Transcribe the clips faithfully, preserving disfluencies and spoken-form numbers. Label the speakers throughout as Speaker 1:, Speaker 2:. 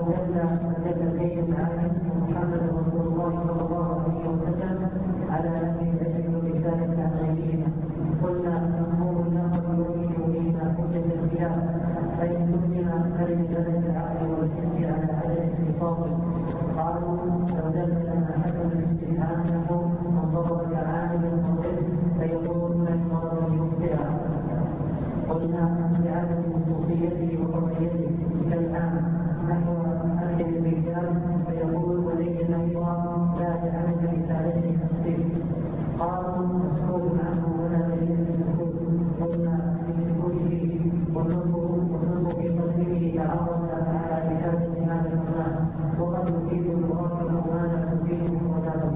Speaker 1: دل دل البيت العالم محمد رسول الله صلى الله عليه وسلم على ان يجب الرساله عن غيرهما. قلنا مفهوم النقل يؤمن بما حجه الخلاف، فان سلم فلدلاله العقل والحس على عدم اختصاصه. قالوا لو دل ان حسن الاستفهام له من ضرب عامل مضل فيقولون المرض يخطئ. قلنا لعدم خصوصيته وقضيته كالآن نحو أكل الرجال فيقول ولي أيضا لا لعدم رسالته تخصيص. قالوا مسكوت عنه ولا دليل السكوت. قلنا للسكوت فيه والنطق في تصديقه تعرض على إفادة هذا المعنى، وقد يفيد المركب ما لا تفيده مفرداته.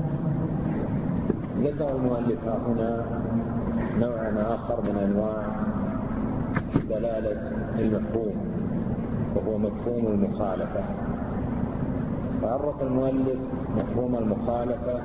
Speaker 2: ذكر المؤلف هنا نوعا آخر من أنواع دلالة المفهوم، وهو مفهوم المخالفة. فعرف المؤلف مفهوم المخالفة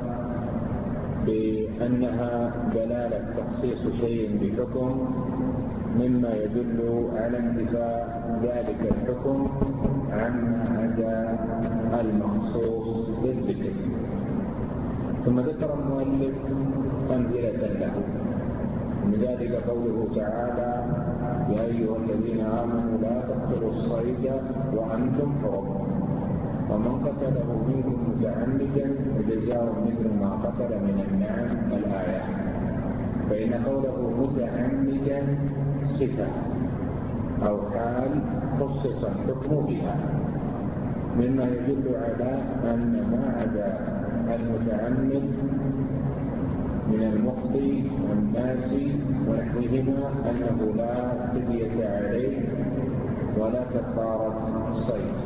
Speaker 2: بأنها دلالة تخصيص شيء بحكم مما يدل على انتفاء ذلك الحكم عن عدا المخصوص بالذكر. ثم ذكر المؤلف أمثلة له، من ذلك قوله تعالى: يا أيها الذين آمنوا لا تقتلوا الصيد وأنتم حرم، ومن قتله منكم متعمدا فجزاء مثل ما قتل من النعم. الآية. فإن قوله متعمدا صفة أو حال خصص الحكم بها، مما يدل على أن ما عدا المتعمد من المخطئ والناس ونحوهما أنه لا فدية عليه ولا كفارة صيد.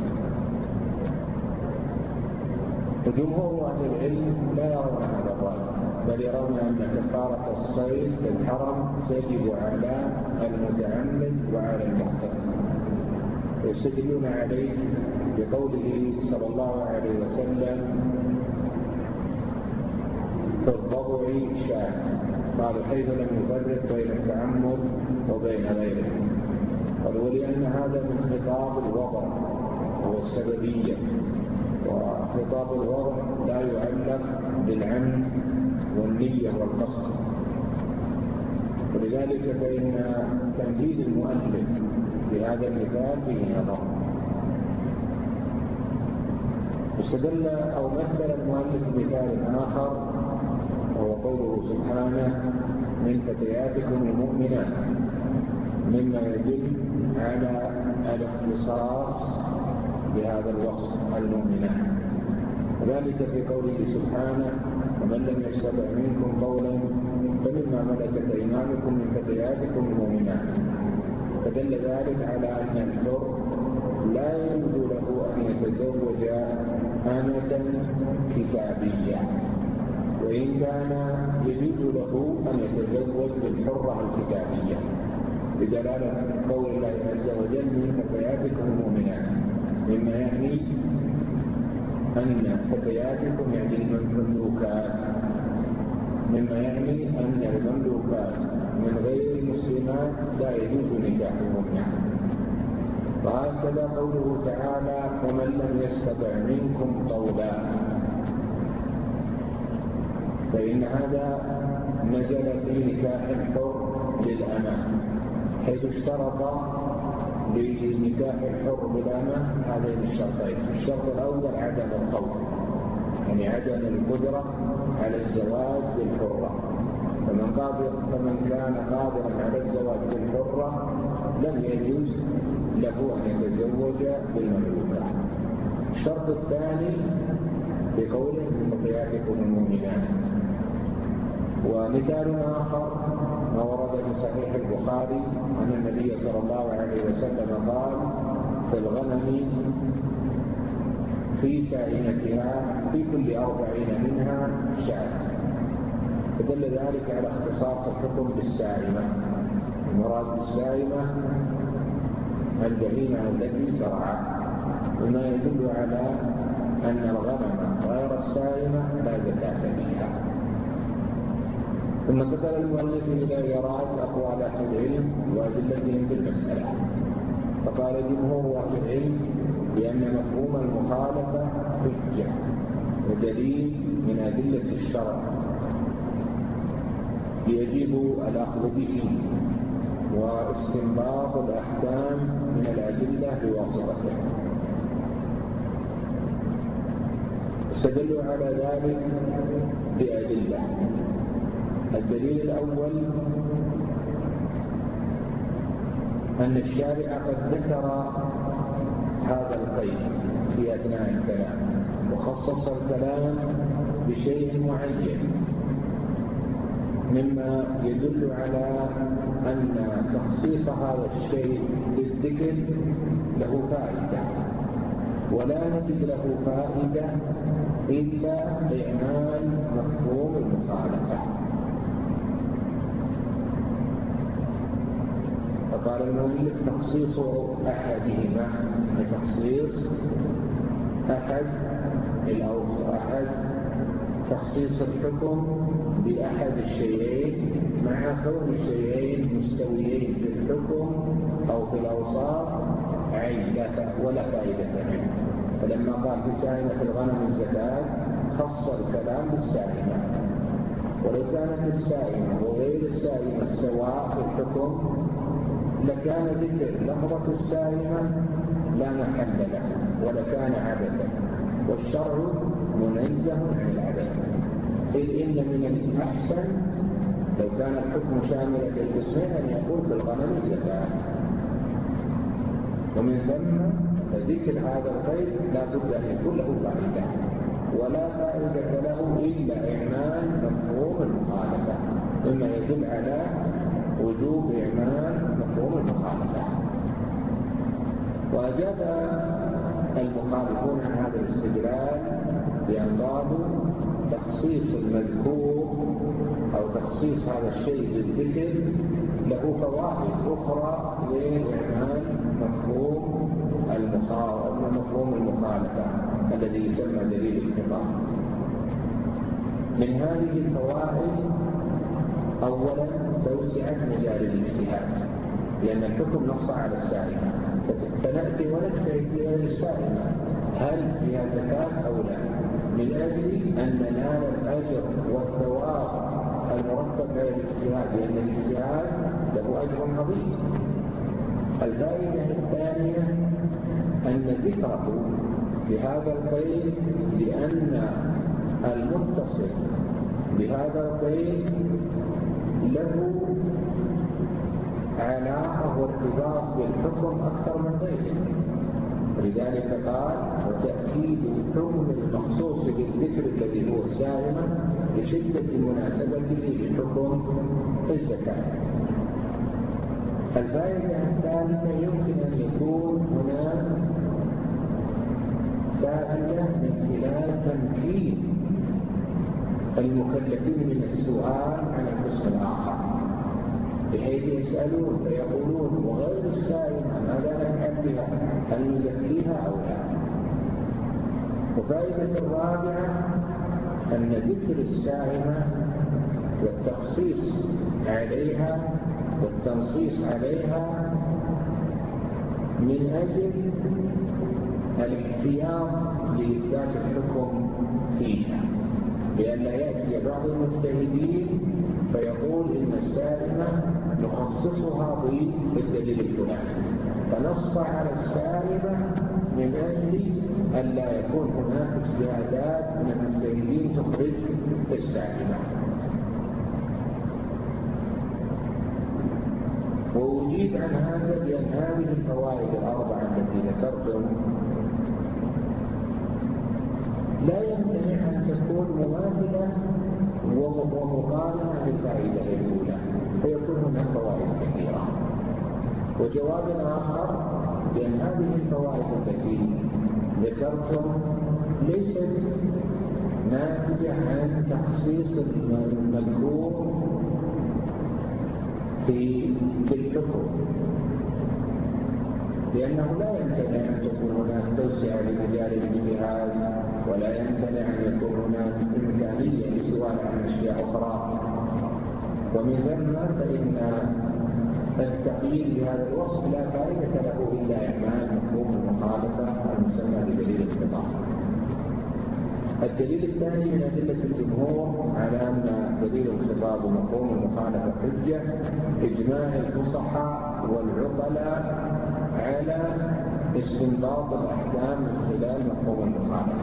Speaker 2: وجمهور أهل العلم لا يرون هذا الرأي، بل يرون أن كفارة الصيد في الحرم تجب على المتعمد وعلى المخطئ، ويستدلون عليه بقوله صلى الله عليه وسلم: في الضبع شاة. قالوا: حيث لم يفرق بين التعمد وبين غيره. قالوا: ولأن هذا من خطاب الوضع هو السببية، وخطاب الوضع لا يعلق بالعمد والنية والقصد، ولذلك فإن تمثيل المؤلف بهذا المثال فيه نظر. استدل أو مثل المؤلف بمثال آخر، وهو قوله سبحانه: من فتياتكم المؤمنات، مما يدل على الاختصاص بهذا الوصف المؤمنات. وذلك في قوله سبحانه: ومن لم يستطع منكم قولا فمما ملكت ايمانكم من فتياتكم المؤمنات. فدل ذلك على ان الحر لا يجوز له ان يتزوج آمة كتابية، وإن كان يجوز له أن يتزوج بالحرة الكتابية، بدلالة قول الله عز وجل: من فتياتكم المؤمنات، مما يعني أن فتياتكم يعني المملوكات، مما يعني أن المملوكات من غير المسلمات لا يجوز نكاحهن. وهكذا قوله تعالى: ومن لم يستطع منكم طولا، فإن هذا نزل في نكاح الحر للأمة، حيث اشترط لنكاح الحر بالأمة هذين الشرطين. الشرط الأول عدم القول، يعني عدم القدرة على الزواج بالحرة. فمن, قادر فمن كان قادرا على الزواج بالحرة لم يجوز له أن يتزوج بالمملوكة. الشرط الثاني بقوله: من فتياتكم المؤمنات. ومثال آخر ما ورد في صحيح البخاري أن النبي صلى الله عليه وسلم قال: في الغنم في سائمتها في كل أربعين منها شاة. فدل ذلك على اختصاص الحكم بالسائمة. المراد بالسائمة البهيمة التي ترعى، وما يدل على أن الغنم غير السائمة لا زكاة فيها. ثم انتقل المؤلف إلى إيراد أقوال أهل العلم وأدلتهم في المسألة. فقال جمهور أهل العلم بأن مفهوم المخالفة حجة ودليل من أدلة الشرع يجب الأخذ به واستنباط الأحكام من الأدلة بواسطته. استدلوا على ذلك بأدلة. الدليل الأول أن الشارع قد ذكر هذا القيد في أثناء الكلام وخصص الكلام بشيء معين مما يدل على أن تخصيص هذا الشيء بالذكر له فائدة، ولا نجد له فائدة إلا إعمال مفهوم المخالفة. فقال المؤلف تخصيص أحدهما لتخصيص أحد أو أحد تخصيص الحكم بأحد الشيئين مع كون الشيئين مستويين في الحكم أو في الأوصاف عين ولا فائدة منه. فلما قال في سائمة الغنم الزكاة خص الكلام بالسائمة، ولو كانت السائمة وغير السائمة سواء في الحكم لكان ذكر لفظة السائمة لا محل له ولكان عبثا، والشرع منزه عن العبث. إذ إن من الأحسن لو كان الحكم شاملا للقسمين أن يقول في الغنم الزكاة، ومن ثم ذكر هذا القيد لا بد أن يكون له فائدة، ولا فائدة له إلا إعمال مفهوم المخالفة، مما يدل على وجوب إعمال مفهوم المخالفة. وأجاب المخالفون عن هذا الاستدلال بأن قالوا تخصيص المذكور أو تخصيص هذا الشيء بالذكر له فوائد أخرى غير إعمال مفهوم مفهوم المخالفة الذي يسمى دليل الخطاب. من هذه الفوائد أولا توسعة مجال الاجتهاد، لأن الحكم نص على السائمة، فنأتي ونجتهد في غير السائمة هل فيها زكاة أو لا، من أجل أن ننال الأجر والثواب المرتب على الاجتهاد، لأن الاجتهاد له أجر عظيم. الفائدة الثانية أن ذكره بهذا القيد لأن المتصل بهذا القيد له علاقة وارتباط بالحكم أكثر من غيره، ولذلك قال وتأكيد الحكم المخصوص بالذكر الذي هو السائمة لشدة مناسبته لحكم الزكاة. الفائدة الثالثة يمكن أن يكون هناك فائدة من خلال تمكين المكلفين من السؤال عن القسم الآخر، بحيث يسألون فيقولون وغير السائمة ماذا نفعل بها، هل نزكيها أو لا. وفائدة الرابعة أن ذكر السائمة والتخصيص عليها والتنصيص عليها من أجل الاحتياط لإثبات الحكم فيها، لأن لا يأتي بعض المجتهدين فيقول إن السائمة نخصصها بالدليل الفلاني، فنص على السائمة من أجل أن لا يكون هناك اجتهادات من المجتهدين تخرج السائمة. وأجيب عن هذا بأن هذه الفوائد الأربعة التي ذكرتم لا يمتنع أن تكون مماثلة ومقارنة للفائدة الأولى، فيكون هناك فوائد كثيرة. وجواب آخر بأن هذه الفوائد التي ذكرتم ليست ناتجة عن تخصيص المذكور في الحكم، لأنه لا يمتنع أن تكون هناك توسعة لمجال الاجتهاد، ولا يمتنع أن يكون هناك إمكانية لسؤال عن أشياء أخرى. ومن ثم فإن التقييد بهذا الوصف لا فائدة له إلا إعمال مفهوم المخالفة المسمى بدليل الخطاب. الدليل الثاني من أدلة الجمهور على أن دليل الخطاب ومفهوم المخالفة حجة إجماع الفصحاء والعقلاء على استنباط الأحكام من خلال مفهوم المخالفة.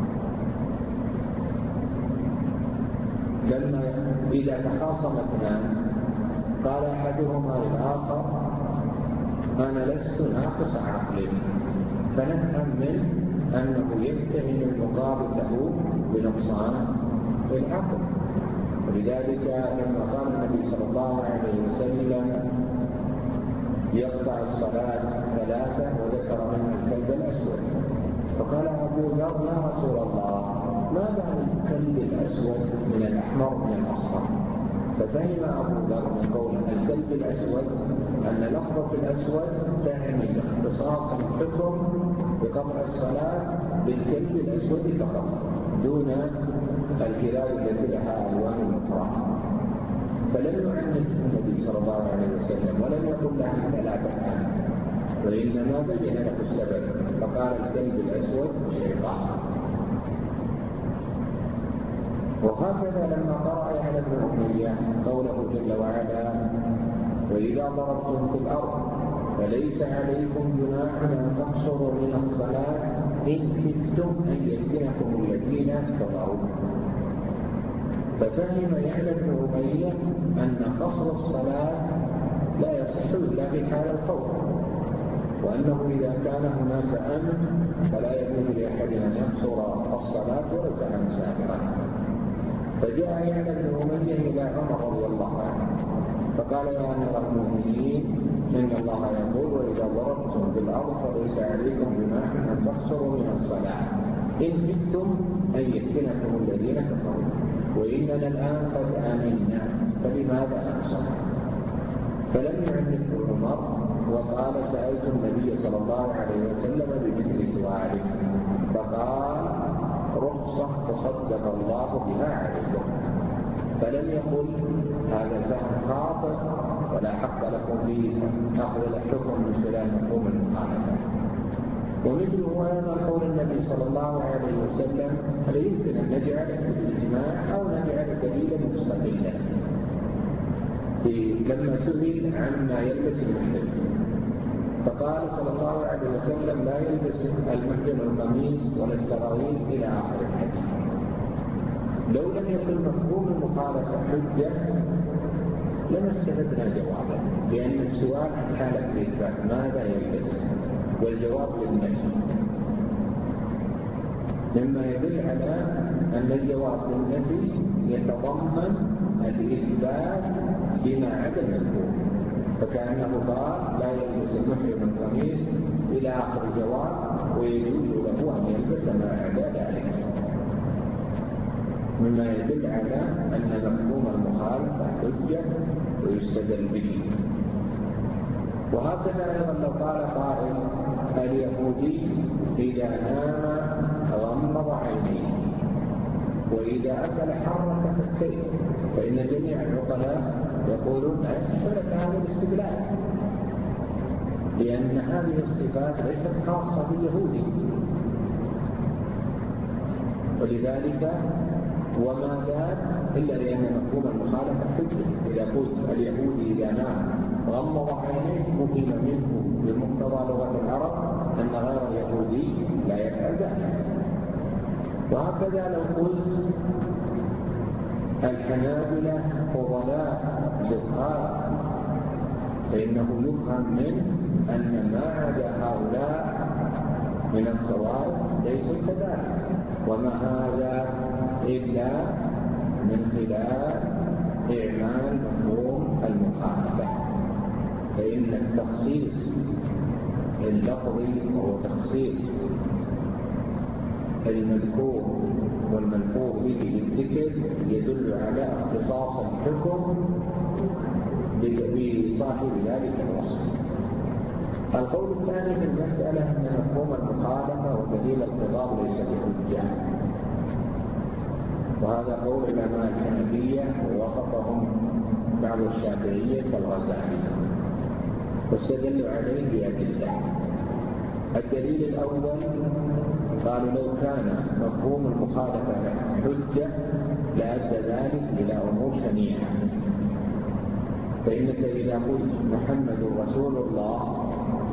Speaker 2: لما إذا تخاصم اثنان قال أحدهما للآخر أنا لست ناقص عقل، فنفهم منه أنه يتهم المقابل له بنقصان العقل. ولذلك لما قال النبي صلى الله عليه وسلم يقطع الصلاة ثلاثة وذكر منها الكلب الأسود، فقال أبو ذر يا رسول الله ما بال الكلب الأسود من الأحمر من الأصفر؟ ففهم أبو ذر من قول الكلب الأسود أن لفظة الأسود تعني اختصاص الحكم بقطع الصلاة بالكلب الأسود فقط دون الكلاب التي لها ألوان أخرى. فلم يعنف النبي صلى الله عليه وسلم ولم يقل له أنت لا تفهم، وإنما بين له السبب فقال الكلب الأسود شيطان. وهكذا لما قرأ على ابن أمية قوله جل وعلا وإذا ضربتم في الأرض فليس عليكم جناح أن تقصروا من الصلاة إن خفتم أن يفتنكم الذين كفروا. ففهم يحيى بن أمية أن قصر الصلاة لا يصح إلا في حال الخوف، وأنه إذا كان هناك أمن فلا يجوز لأحد أن يقصر الصلاة ولو كان مسافرا. فجاء يحيى بن أمية إلى عمر رضي الله عنه فقال يا أمير المؤمنين إن الله يقول وإذا ضربتم في الأرض فليس عليكم جناح أن تقصروا من الصلاة إن خفتم أن يفتنكم الذين كفروا، وإننا الآن قد آمنا فلماذا نقصر؟ فلم يعنفه عمر وقال سألت النبي صلى الله عليه وسلم بمثل سؤاله فقال رخصة تصدق الله بها عليكم. فلم يقل هذا الفهم خاطئ ولا حق لكم فيه أخذ الحكم من خلال مفهوم المخالفة. ومثله أيضا قول النبي صلى الله عليه وسلم هل يمكن أن نجعل الإجماع أو نجعل دليلا مستقلا؟ لما سئل عما يلبس المحرم فقال صلى الله عليه وسلم لا يلبس المحرم القميص ولا السراويل إلى آخر الحديث. لو لم يكن مفهوم المخالفة حجة لما استفدنا جوابا، لأن السؤال عن حالة الإثبات ماذا يلبس والجواب للنفي، مما يدل على أن الجواب للنفي يتضمن الإثبات بما عدا المفهوم، فكأنه قال لا يلبس المحرم القميص إلى آخر الجواب ويجوز له أن يلبس ما عدا ذلك، مما يدل على أن مفهوم المخالفة حجة ويستدل به. وهكذا أيضا لو قال قائل اليهودي إذا نام غمض عينيه وإذا أكل حرك فكيه، فإن جميع العقلاء يقولون لا يصح لك هذا الاستدلال، لأن هذه الصفات ليست خاصة باليهودي. ولذلك وما ذات إلا لأن مفهوم المخالفة حجة. إذا قلت اليهودي إذا نام غمض عينيه فهم منه بمقتضى لغة العرب أن غير اليهودي لا يفعل ذلك. وهكذا لو قلت الحنابلة فضلاء زهاد فإنه يفهم منه أن ما عدا هؤلاء من الطوائف ليسوا كذلك، وما هذا إلا من خلال إعمال مفهوم المخالفة. فإن التخصيص اللفظي هو تخصيص المذكور والملفوظ به بالذكر يدل على اختصاص الحكم بصاحب ذلك الوصف. القول الثاني في المسألة أن مفهوم المخالفة ودليل الخطاب ليس بحجة، وهذا قول علماء الحنفية ووافقهم بعض الشافعية كالغزالي. واستدلوا عليه بأدلة. الدليل الأول قالوا لو كان مفهوم المخالفة حجة لأدى ذلك إلى أمور شنيعة، فإنك إذا قلت محمد رسول الله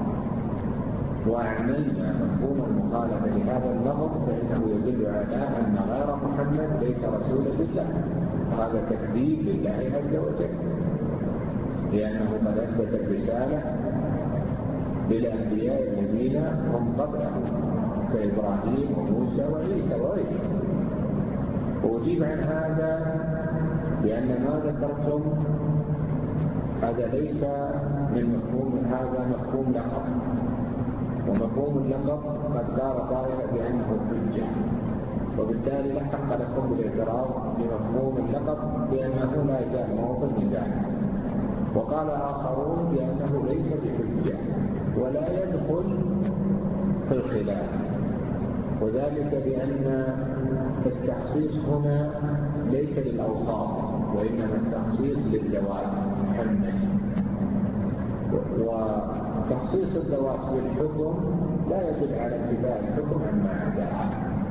Speaker 2: وأعملنا مفهوم المخالفة لهذا اللفظ فإنه يدل على أن غير محمد ليس رسولا لله، هذا تكذيب لله عز وجل، لأنه قد أثبت الرسالة للأنبياء الذين هم قبله كإبراهيم وموسى وعيسى وغيرهم. وأجيب عن هذا بأن ما ذكرتم هذا ليس من مفهوم، هذا مفهوم لقب، ومفهوم اللقب قد قال قائل بأنه حجة، وبالتالي لا حق لكم بالاعتراض بمفهوم اللقب بأنه لا يزال موضوع نزاع. وقال آخرون بأنه ليس بحجة ولا يدخل في الخلاف، وذلك بأن التخصيص هنا ليس للأوصاف وإنما التخصيص للذوات محمد، وتخصيص الذوات بالحكم لا يدل على انتفاء الحكم عما عداها.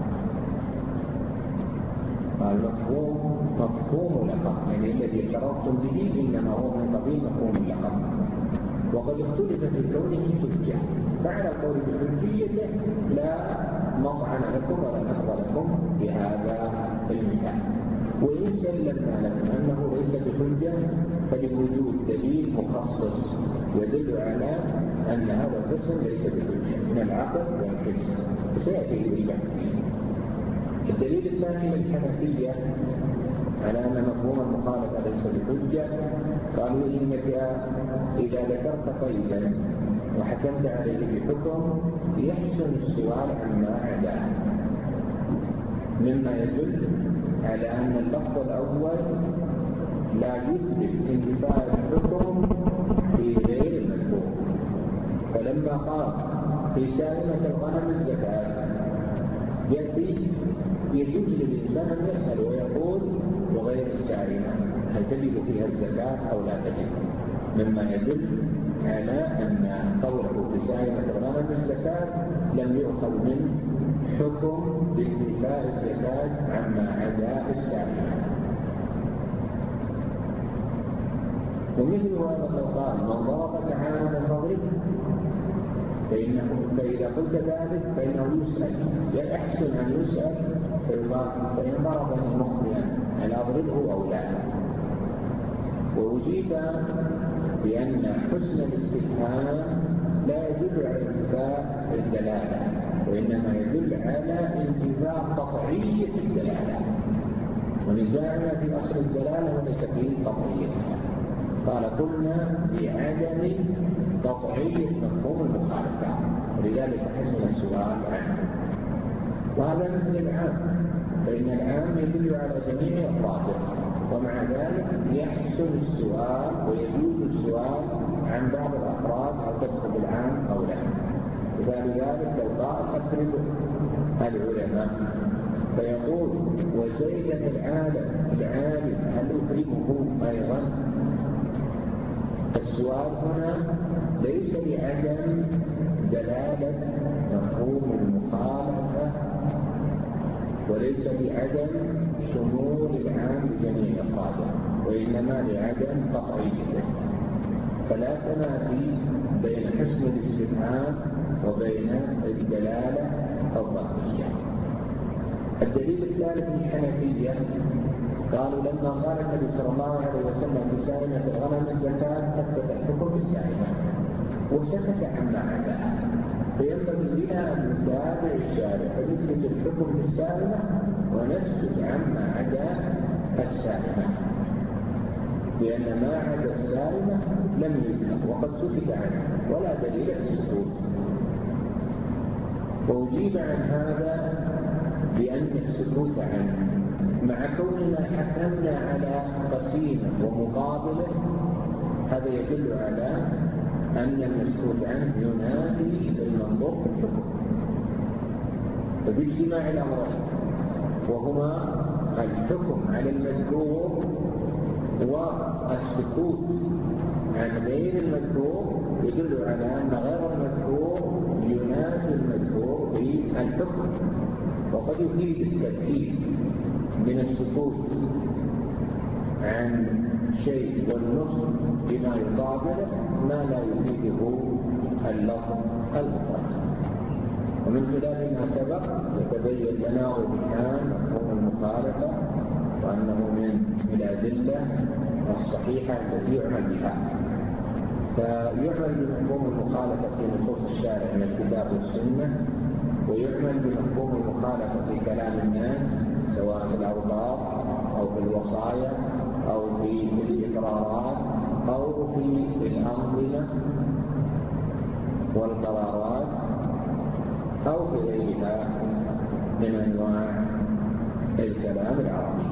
Speaker 2: المفهوم مفهوم لقب، يعني الذي اعترفتم به إنما هو من قبيل مفهوم اللقب، وقد اختلف في كونه حجة، فعلى القول بحجيته لا مطعن لكم ولا نقض لكم بهذا المثال. وإن سلمنا لكم أنه ليس بحجة فلوجود دليل مخصص يدل على أن هذا القسم ليس بحجة من العقل والحس، وسيأتي البحث فيه. الدليل الثاني للحنفية على أن مفهوم المخالفة ليس بحجة، قالوا إنك إذا ذكرت قيدا وحكمت عليه بحكم يحسن السؤال عما عداه، مما يدل على أن اللفظ الأول لا يثبت انتفاء الحكم في غير المذكور. فلما قال في سائمة الغنم الزكاة يأتي يجوز للإنسان أن يسأل ويقول وغير السائمة هل تجب فيها الزكاة أو لا تجب، مما يدل على أن قوله في سائمة الغنم الزكاة لم يؤخذ من حكم بانتفاء الزكاة عما عدا السائمة. ومثل هذا لو قال من ضرب عاملا فاضربه، فإنه فإذا قلت ذلك فإنه يسأل، يحسن أن يسأل فإن ضربني مخطئا هل أضربه أو لا. وأجيب بأن حسن الاستفهام لا يدل على انتفاء الدلالة، وإنما يدل على انتفاء قطعية الدلالة، ونزاعنا في أصل الدلالة وليس فيه قطعية. قال قلنا بعدم قطعية مفهوم المخالفة، ولذلك حسن السؤال عنه. وهذا مثل العام، فإن العام يدل على جميع أفراده، ومع ذلك يحسن السؤال ويجوز السؤال عن بعض الأفراد أو تدخل بالعام أو لا. ولذلك لو قال أكرم العلماء فيقول وزيدا العالم العالم هل أكرمه أيضا؟ السؤال هنا ليس لعدم دلالة مفهوم المخالفة وليس لعدم شمول العام بجميع أفراده، وإنما لعدم قطعيته. فلا تنافي بين حسن الاستفهام وبين الدلالة الظاهرية. الدليل الثالث الحنفية قالوا لما قال النبي صلى الله عليه وسلم في سائمة الغنم الزكاة أثبت الحكم في السائمة وسكت عما عداها، فينبغي بنا أن نتابع الشارع فنثبت الحكم في السائمة ونسكت عما عدا السائمة، لأن ما عدا السائمة لم يذكر وقد سكت عنه ولا دليل السكوت. وأجيب عن هذا بأن السكوت عنه مع كوننا حكمنا على قسيمة ومقابلة هذا يدل على أن المسكوت عنه ينافي المنظور في الحكم، فباجتماع الأمرين وهما الحكم على المذكور والسكوت عن غير المذكور يدل على أن غير المذكور ينافي المذكور في الحكم، وقد يفيد الترتيب من السكوت عن شيء والنطق بما يقابله ما لا يفيده اللفظ المفرد. ومن خلال ما سبق يتبين لنا وضحان مفهوم المخالفة، وأنه من الأدلة الصحيحة التي يعمل بها. فيعمل بمفهوم المخالفة في نصوص الشارع من الكتاب والسنة، ويعمل بمفهوم المخالفة في كلام الناس سواء في الأوقاف أو في الوصايا أو في الإقرارات أو في الأنظمة والقرارات أو في غيرها من أنواع الكلام العربي.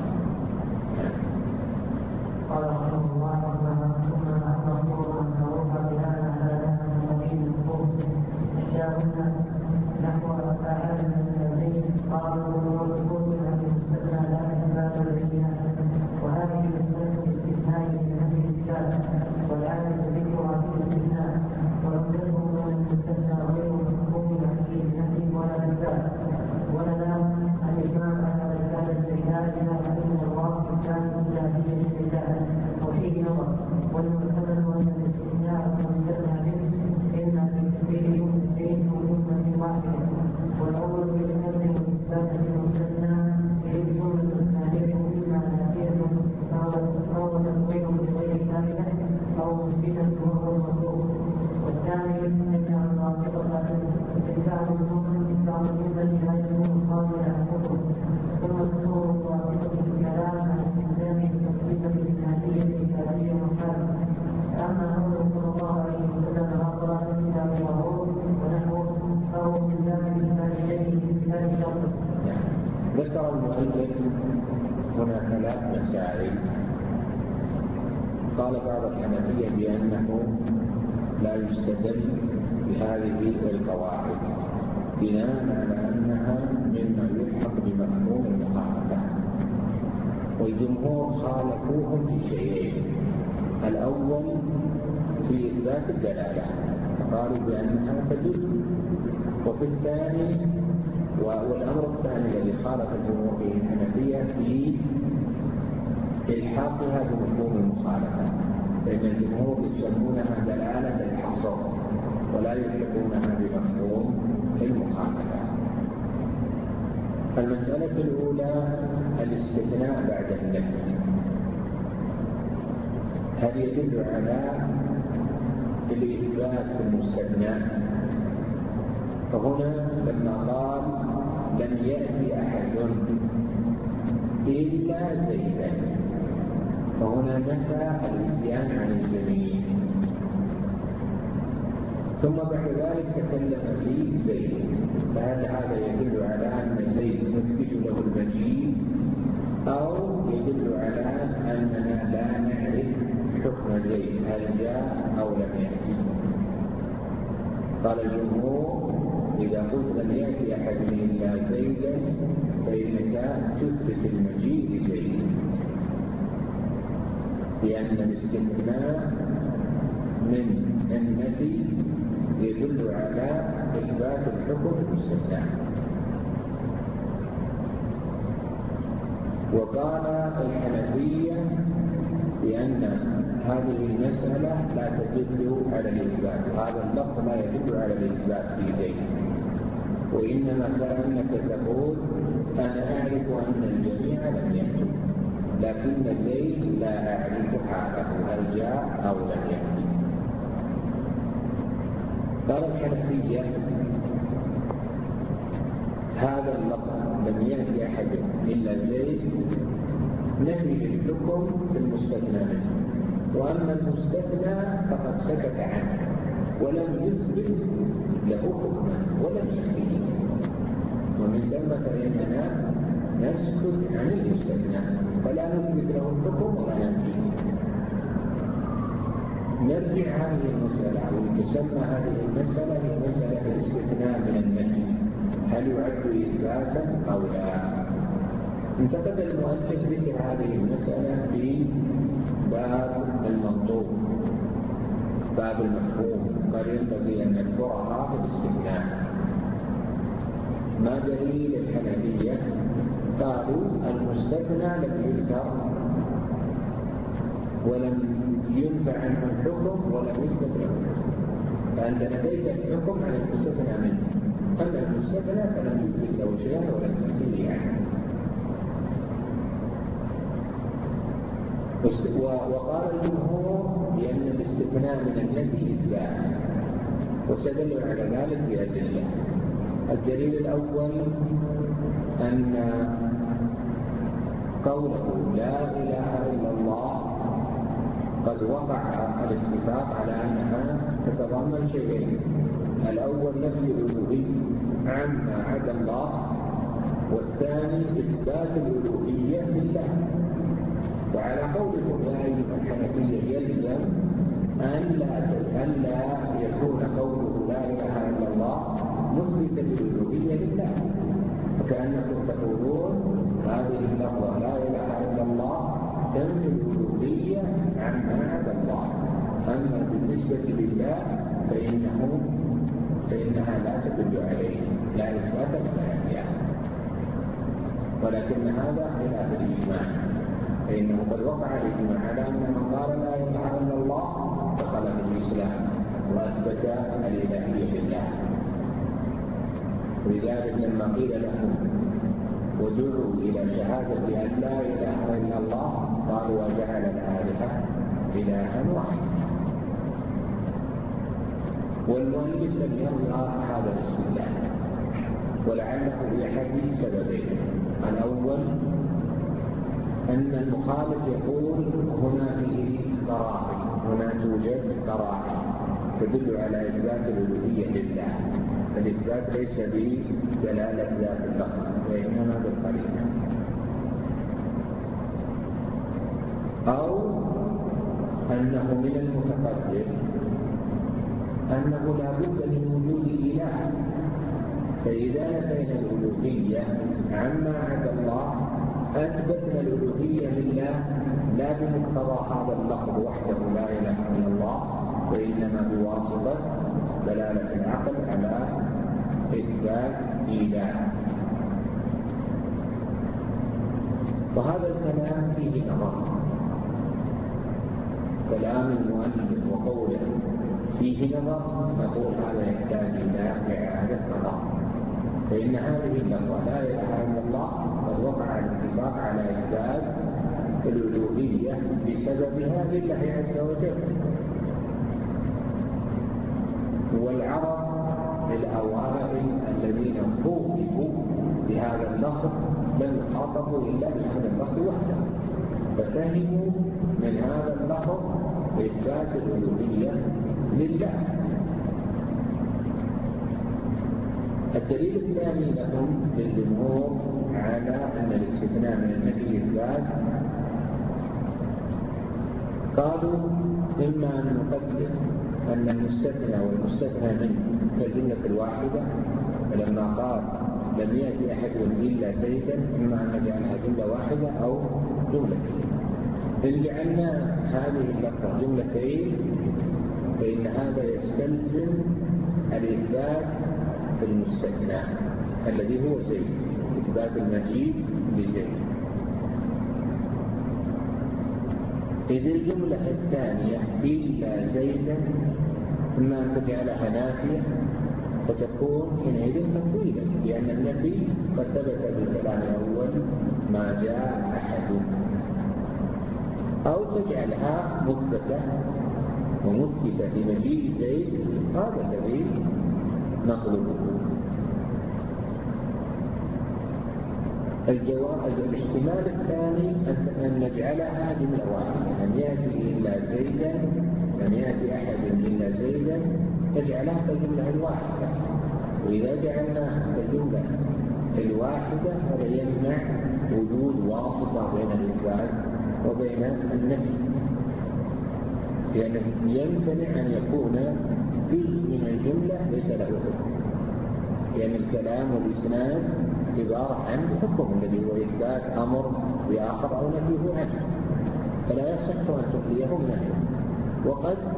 Speaker 1: قال رحمه الله: ثم الرسول أن نروح بهذا على سبيل الخوف إحداهن نحو أفعال الذين قالوا وسكوت عن المستثنى لا إثبات البينات، وهذه مسألة الاستثناء من أهل الكتاب، والعادة ذكرها في الاستثناء، ولم يذكر من المستثنى غير محكوم عليه بنفي ولا إثبات، ولنا الإجماع على إثبات البينات لكن الله كان إلهيا لله، وفيه نظر. والمعتمد أن الاستثناء المستثنى منه إما في تكبير اثنين وأمة واحدة، والأول بالنفي والإثبات المستثنى يجوز الثاني إما نافية أو تكوين بغير كاملة أو مثبتا وهو المطلوب، والثاني أن الواسطة إثبات الجمل إثبات الجمل لا يكون قابلا عن حكم، ثم تصور الواسطة في الكلام عن استخدام التكليف الإسنادية الكتابية محاله. أما قوله صلى الله عليه وسلم لا صلاة إلا بالظهور ونحوه فهو من باب إثبات شيء بإثبات شرط.
Speaker 2: ذكر المؤلف هنا ثلاث مسائل. قال بعض الحنفية بأنه لا يستدل بهذه القواعد بناء على أنها مما يلحق بمفهوم المخالفة، والجمهور خالفوهم في شيئين: الأول في إثبات الدلالة قالوا بأنها تدل، وفي الثاني والأمر الثاني الذي خالف الجمهور فيه الحنفية في إلحاقها بمفهوم المخالفة، لأن الجمهور يسمونها دلالة الحصر ولا يلحقونها بمفهوم المخالفة. المسألة الأولى الاستثناء بعد النفي، هل يدل على الإثبات في المستثنى؟ فهنا لما قال لم يأتي أحد إلا زيدا، فهنا نفى الإتيان عن الجميع، ثم بعد ذلك تكلم في زيد، فهل هذا يدل على أن زيد نثبت له المجيء، أو يدل على أننا لا نعرف حكم زيد هل جاء أو لم يأتي؟ قال الجمهور: إذا قلت لم يأتي أحد إلا زيدا فإنك تثبت المجيء لزيد، لأن الاستثناء من النفي يدل على إثبات الحكم في الاستثناء. وقال الحنفية بأن هذه المسألة لا تدل على الإثبات، هذا اللفظ لا يدل على الإثبات في زيد، وإنما كأنك تقول أنا أعرف أن الجميع لم يأتوا، لكن زيد لا أعرف حاله هل جاء أو لم يأتي. قال الحنفية: هذا اللفظ لم يأتي أحد إلا زيد نفي الحكم في المستثنى منه، وأما المستثنى فقد سكت عنه ولم يثبت له حكما ولم ينفيه، ومن ثم فإننا نسكت عن المستثنى فلا نثبت له الحكم ولا ننفيه. نرجع هذه المسألة وتسمى هذه المسألة هي مسألة الاستثناء من النفي، هل يعد إثباتا أو لا؟ انتقد المؤلف ذكر هذه المسألة في باب المنطوق، باب المفهوم، بل ينبغي أن نذكرها في الاستثناء. ما دليل الحنفية؟ قالوا المستثنى لم يذكر ولم ينفع عنه الحكم ولم يثبت له الحكم، فأنت نفيت الحكم عن المستثنى منه، أما المستثنى فلم يثبت له شيئا ولم تنفيه عنه. وقال الجمهور بأن الاستثناء من النفي إثبات، واستدلوا على ذلك بأدلة. الدليل الأول أن قوله لا إله إلا الله قد وقع الاتفاق على أنها تتضمن شيئين: الأول نفي الألوهية عما عدا الله، والثاني إثبات الألوهية لله. وعلى قولكم يا أيها الحنفية يلزم أن لا أن لا يكون قوله لا إله إلا الله مثبتا للألوهية لله، فكأنكم تقولون هذه اللفظة لا إله إلا الله تنفي الألوهية عما عدا الله، أما بالنسبة لله فإنه فإنها لا تدل عليه لا إثبات ولا نفي، ولكن هذا خلاف الإجماع، فإنه قد وقع الإجماع على أن من قال لا إله إلا الله دخل في الإسلام وأثبت الإلهية لله. ولذلك لما قيل لهم ودعوا إلى شهادة أن لا إله إلا الله قالوا وجعل الآلهة إلها واحدا. والمؤلف لم يرضى هذا الاستدلال، ولعله لأحد سببين: الأول أن المخالف يقول هنا فيه قرائن، هنا توجد قرائن تدل على إثبات الألوهية لله، فالإثبات ليس بدلالة ذات اللفظ وإنما بالقرينة. أو أنه من المتقدم أنه لا بد من وجود إله، فإذا نفينا الألوهية عما عدا الله أثبتنا الألوهية لله لا بمقتضى هذا اللفظ وحده لا إله إلا الله، وإنما بواسطة دلالة العقل على إثبات إله. وهذا الكلام فيه نظر، كلام المؤلف وقوله فيه نظر، نقول هذا يحتاج إلى إعادة نظر، فإن هذه اللفظة لا إله إلا الله قد وقع الاتفاق على إثبات الألوهية بسببها لله عز وجل. والعرب الأوائل الذين خوفوا بهذا اللفظ لم يخاطبوا إلا بهذا اللفظ وحده، ففهموا من هذا اللفظ إثبات الألوهية لله. الدليل الثاني لهم للجمهور على أن الاستثناء من النفي إثبات، قالوا إما أن نقدر أن المستثنى والمستثنى منه كالجملة الواحدة، فلما قال لم يأتي أحد إلا زيدا إما أن نجعلها جملة واحدة أو جملتين. إن جعلنا هذه اللفظة جملتين فإن هذا يستلزم الإثبات في المستثنى الذي هو زيد، إثبات المجيء لزيد. إذ الجملة الثانية إلا زيدا ثم أن تجعلها نافية فتكون حينئذ تطويلا، لأن النفي قد ثبت بالكلام الأول ما جاء أحد، أو تجعلها مثبتة ومثبتة لمجيء زيد، هذا الذي نطلبه. الجواب الاحتمال الثاني أن نجعلها جملة واحدة، أن يأتي إلا زيدا، أن يأتي أحد إلا زيدا، نجعلها كالجملة الواحدة. وإذا جعلناها كالجملة الواحدة هذا يمنع وجود واسطة بين الإثبات وبين النفي، لأنه يمتنع أن يكون جزء من الجملة ليس له حكم، لأن الكلام والإسناد عبارة عن حكم الذي هو إثبات أمر بآخر أو نفيه عنه، فلا يصح أن تخليه من الحكم. وقد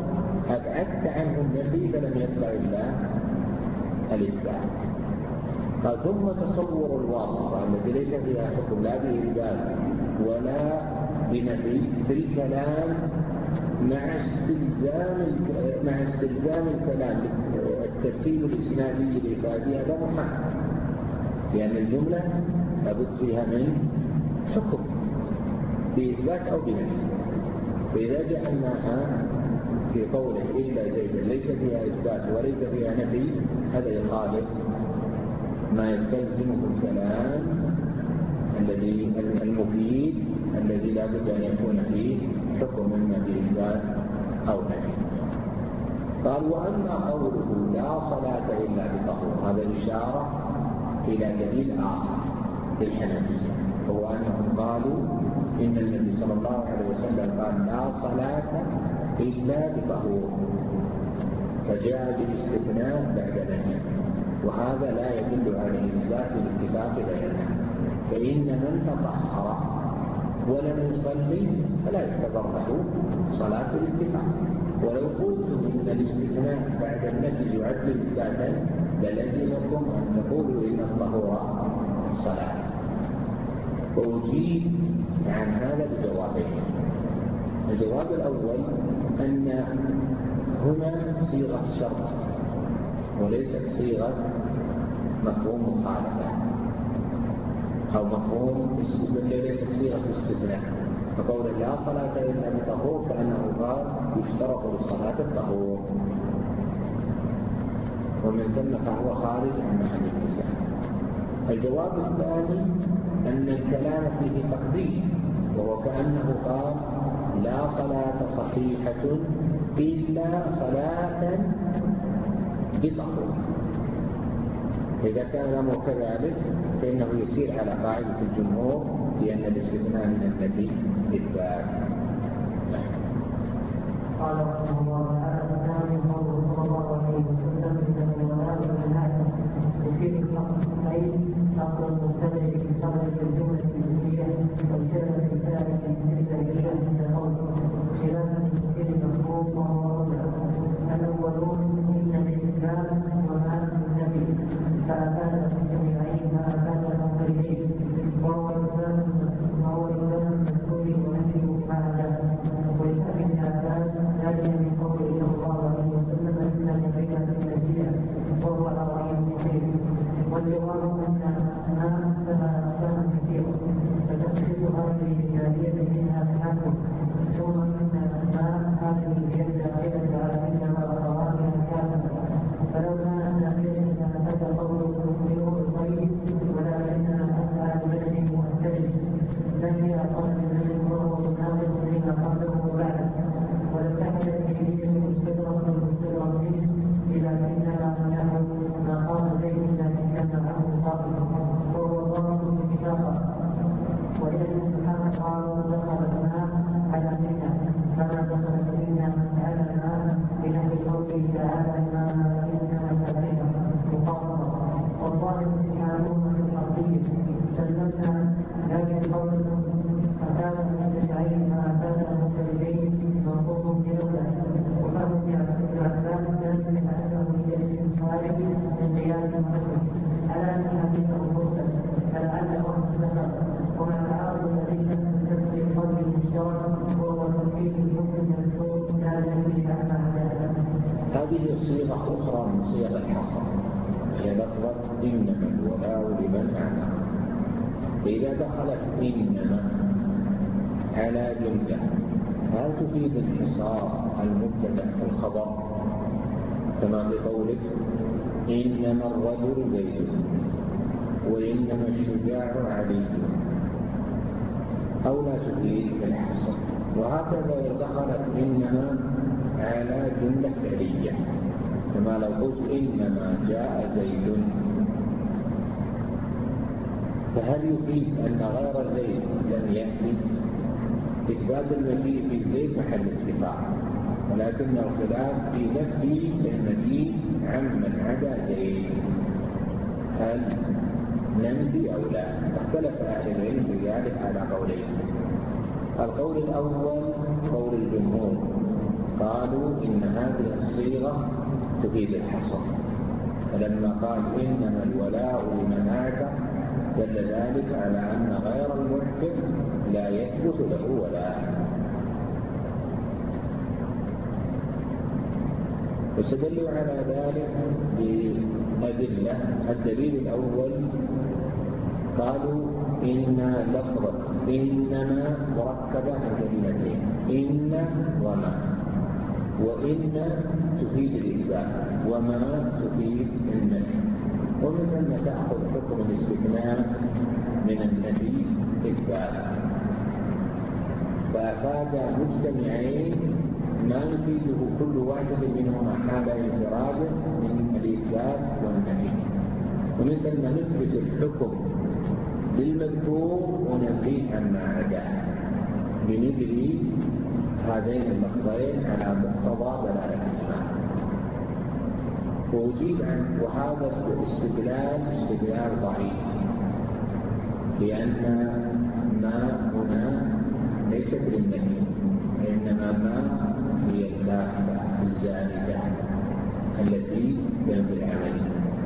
Speaker 2: أبعدت عنه النفي فلم يبقى إلا الإثبات. قال ثم تصور الواسطة التي ليس فيها حكم لا بإثبات ولا بنفي في الكلام مع استلزام مع استلزام الكلام الترتيب الإسنادي الإفادي هذا محال، لأن الجملة لابد فيها من حكم بإثبات أو بنفي. فإذا جعلناها في قوله إلا زيدا ليس فيها إثبات وليس فيها نفي، هذا يخالف ما يستلزمه الكلام الذي المفيد الذي لا بد أن يكون فيه حكم إما بإثبات أو نفي. قال وأما قوله لا صلاة إلا بطهور، هذا إشارة إلى دليل آخر للحنفية، هو أنهم قالوا إن النبي صلى الله عليه وسلم قال لا صلاة إلا بطهور، فجاء بالاستثناء بعد نهي، وهذا لا يدل على إثبات الاتفاق بيننا، فإن من تطهر ولم يصلي فلا يعتبر له صلاة الاتفاق. ولو قلتم إن الاستثناء بعد النفي يعد إثباتا للزمكم أن تقولوا إن الطهور صلاة. وأجيب عن هذا بجوابين. الجواب الأول أن هنا صيغة شرط وليست صيغة مفهوم مخالفة أو مفهوم ليست صيغة استثناء، فقول لا صلاة إلا بطهور كأنه قال يشترط للصلاة الطهور، ومن ثم فهو خارج عن محل النزاع. الجواب الثاني أن الكلام فيه تقديم، وهو كأنه قال لا صلاة صحيحة إلا صلاة بطهور. إذا كان الأمر كذلك فإنه يسير على قاعدة الجمهور في أن الاستثناء من النفي إثبات.
Speaker 1: قال رحمه الله تعالى الثاني قوله صلى الله عليه وسلم إنه الولاء والعناية يفيد الأصل، أي أصل المبتدئ في خرج الجملة الاسمية والجملة الثالثة الإبتدائية من القول، خلاف تفسير المفهوم وهو الأولون إن الإثبات وما النفي، فأفاد في جميعين ما أفاد المنكرين، وهو إثبات وهو إثبات المذكور ونفي ما عداه. ولابن عباس ذلك من قوله صلى الله عليه وسلم إن النبي بالنسيئة وهو على رأي المسير. والجواب أن ما لها أقسام كثيرة، فتخصيص هذه الجارية منها تحكم، ثم أن ما هذه اليد داخلة على إنما أخواتها كاملة، فلو كانت داخلة لأتى قوله بنور الطيب ولكنها أسعى ببدن مؤثر، لم هي أقل من وهو مناقض لما قبله وبعده، ولم تحدث إليه المستدرك والمستدرك منه إلى أنها نحو ما قام زيد لكن كان عنه قائل وهو ضابط اتفاقا. وإذا الامتحان قالوا دخلت الماء على منا فما دخلت منا على الماء بنحو قوله تعالى ما إنما سبعين مقاصرة، والظاهر امتحانون في الحربية سلمنا لكن قولهم أتانا من تسعين ما أتانا المختلفين منقوص بأولى. وفهم ابن عباس ذلك من أنه يجب خارج من قياس المحكم على أن حديثه مرسل فلعله مستقر، ومع تعارض الأدلة من تدخل القول المشترك وهو تنفيذ الحكم المذكور لا يجري عما عداه.
Speaker 2: هذه صيغة أخرى من صيغ الحصر، هي لفظة إنما الولاء لمن أعلم. فإذا دخلت إنما على جملة هل تفيد انحصار المبتدأ في الخبر كما في قولك إنما الرجل زيد وإنما الشجاع علي، أو لا تفيد الحصر؟ وهكذا إذا دخلت إنما على جملة فعلية كما لو قلت إنما جاء زيد، فهل يفيد أن غير زيد لم يأتي؟ إثبات المجيء في زيد محل اتفاق، ولكن الخلاف في نفي المجيء عمن عدا زيد، هل ننفي أو لا؟ اختلف أهل العلم في ذلك على قولين. القول الأول قول الجمهور قالوا إن هذه الصيغة تفيد الحصر، فلما قال إنما الولاء لمن أعتق دل ذلك على أن غير المعتق لا يثبت له ولاء. واستدلوا على ذلك بأدلة. الدليل الأول قالوا إن لفظة إنما مركبة من كلمتين، إن وما، وإن تفيد الإثبات وما تفيد النفي، ومن ثم تأخذ حكم الاستثناء من النفي إثبات، فأفاد مجتمعين ما يفيده كل واحد منهما حال انفراده من الإثبات والنفي، ومن ثم نثبت الحكم للمذكور وننفيه عما عداه بنجري هذين اللفظين على مقتضى دلالتهما. وأجيب عنه وهذا الاستدلال استدلال ضعيف، لأن ما هنا ليست للنفي، إنما ما هي الكافة الزائدة التي تنفي العمل،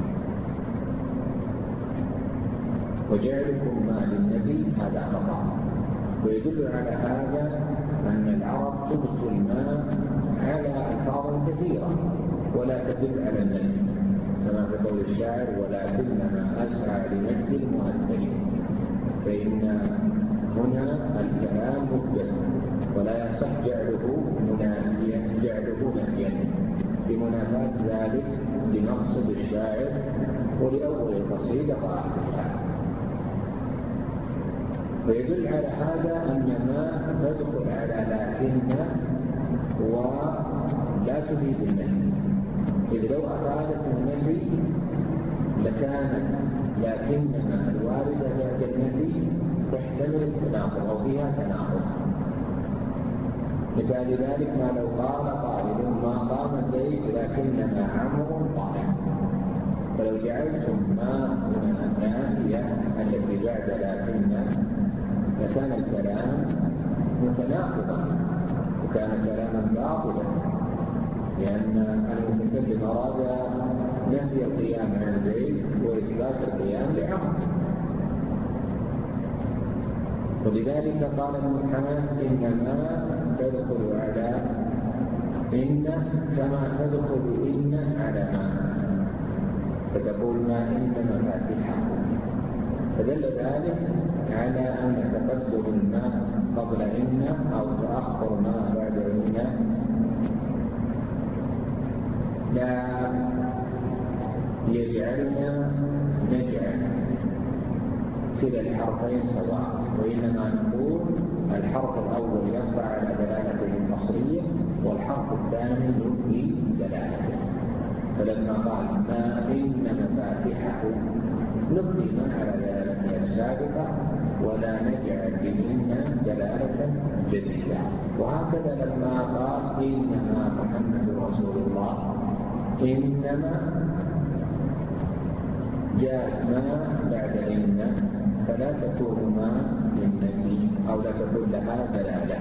Speaker 2: وجعلكم ما للنبي هذا خطأ. ويدل على هذا أن العرب تدخل ما على ألفاظ كثيرة ولا تدل على النبي، كما في قول الشاعر ولكنما أسعى لنفي المؤثر، فإن هنا الكلام مثبت ولا يصح جعله منافيا جعله نفيا بمنافاة ذلك لمقصد الشاعر ولأول القصيدة وآخرها. ويدل على هذا أن ما تدخل على لكن ولا تفيد النفي، إذ لو أفادت النفي لكانت لكنما الواردة بعد النفي تحتمل التناقض أو فيها تناقض. مثال ذلك ما لو قال قائل ما قام زيد لكنما عمرو قائم، فلو جعلتم ما هنا النافية التي بعد لكن فكان الكلام متناقضا وكان كلاما باطلا، لأن المتكلم أراد نفي القيام عن زيد وإثبات القيام لعمرو. ولذلك قال ابن حماس إنما تدخل على إن كما تدخل إن على ما، فتقول ما إن مفاتيحه، فدل ذلك على أن تقدم الماء قبل إن أو تأخر ما بعد إن لا يجعلنا نجعل كلا الحرفين سواء، وإنما نقول الحرف الأول يقع على دلالته الأصلية والحرف الثاني يبني دلالته. فلما قال ما إن مفاتيحه نبني ما على دلالته السابقة ولا نجعل بإن دلالة جديدة. وهكذا لما قال إنما محمد رسول الله إنما جاءت ما بعد إن فلا تكون ما للنفي أو لا تكون لها دلالة،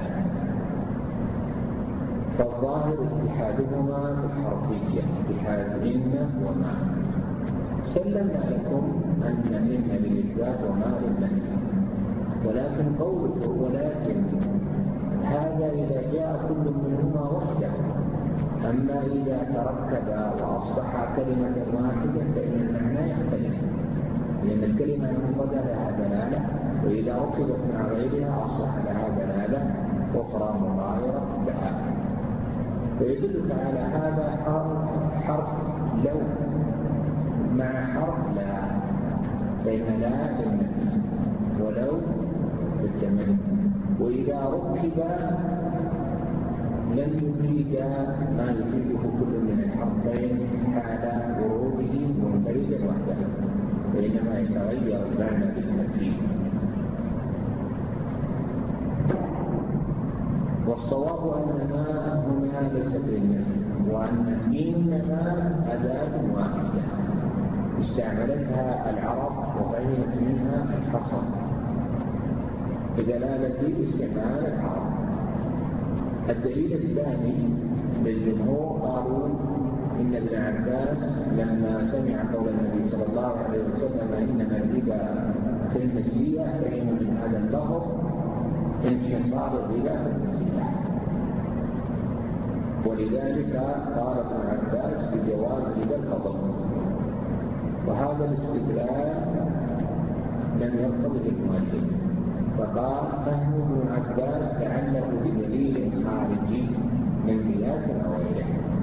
Speaker 2: فالظاهر اتحادهما في الحرفية اتحاد إن وما. سلمنا لكم أن إن للإثبات وما للنفي، ولكن قوله ولكن هذا إذا جاء كل منهما وحده، أما إذا تركب وأصبح كلمة واحدة فإن المعنى يختلف، لأن الكلمة المفردة لها دلالة، وإذا ركبت مع غيرها أصبح لها دلالة أخرى مغايرة لها. ويدلك على هذا حرف لو مع حرف لا، فإن لا للنفي ولو بالتمني، وإذا ركب لم يفيد ما يفيده كل من الحرفين حال وروده منفردا وحده، وإنما يتغير المعنى بالترتيب. والصواب أن ما هنا ليست للنفي، وأن إنما أداة واحدة استعملتها العرب وفهمت منها الحصر بدلالة استعمال العرب. الدليل الثاني للجمهور قالوا إن ابن عباس لما سمع قول النبي صلى الله عليه وسلم إنما الربا في المسيح فهم من هذا اللفظ انحصار الربا في المسيح، ولذلك قال ابن عباس بجواز ربا الفضل. وهذا الاستدلال لم يرتضي المؤلف، فقال فهم ابن عباس لعله بدليل خارجي من قياس او غيره،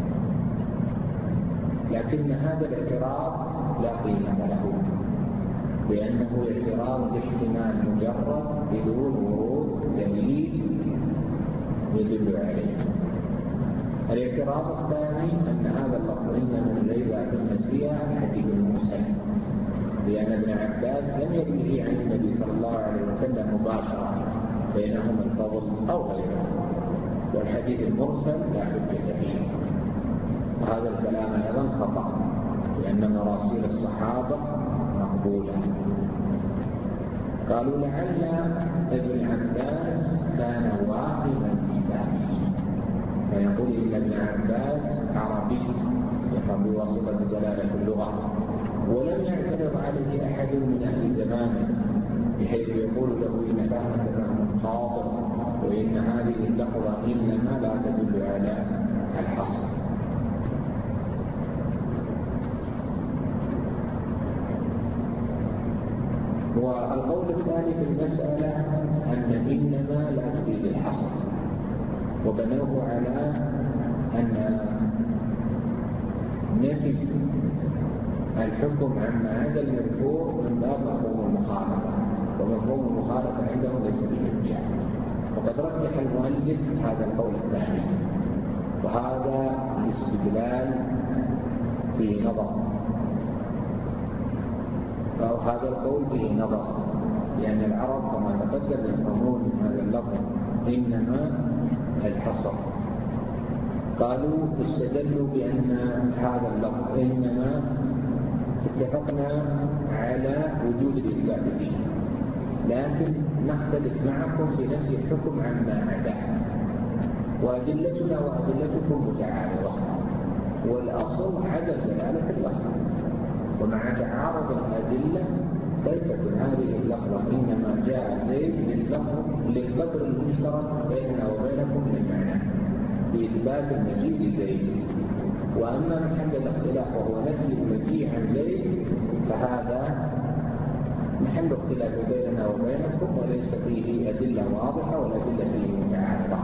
Speaker 2: لكن هذا الاعتراض لا قيمه له، لانه اعتراض باحتمال مجرد بدون ورود دليل يدل عليه. الاعتراض الثاني ان هذا اللفظ انما الربا في المسيح حديث مرسل، لأن ابن عباس لم يرويه عن النبي صلى الله عليه وسلم مباشرة بينهما الفضل أو غيره، والحديث المرسل لا حجة فيه. وهذا الكلام أيضا خطأ، لأن مراسيل الصحابة مقبولة. قالوا لعل ابن عباس كان واقفا في بابه، فيقول إن ابن عباس عربي يفهم بواسطة دلالة اللغة، ولم يعترض عليه أحد من أهل زمانه بحيث يقول له إن فهمك فهم خاطئ، وإن هذه اللفظة إنما لا تدل على الحصر. والقول الثاني في المسألة أن إنما لا تفيد الحصر، وبنوه على أن نفي الحكم عما عدا المذكور من باب مفهوم المخالفة، ومفهوم المخالفة عنده ليس بحجة. وقد رجح المؤلف هذا القول الثاني، وهذا الاستدلال فيه نظر، أو هذا القول فيه نظر، لأن العرب كما تقدم يفهمون من هذا اللفظ إنما الحصر. قالوا استدلوا بأن هذا اللفظ إنما اتفقنا على وجود الإثبات فيه، لكن نختلف معكم في نفي الحكم عما عداه، وأدلتنا وأدلتكم متعارضة، والأصل عدم دلالة اللفظ. ومع تعارض الأدلة فلتكن هذه اللفظة إنما جاء زيد لللفظ للقدر المشترك بيننا وبينكم من المعنى بإثبات المجيء زيد. وأما محل الاختلاف وهو نفي المجيء عن زيد فهذا محل اختلاف بيننا وبينكم، وليس فيه أدلة واضحة والأدلة فيه متعارضة.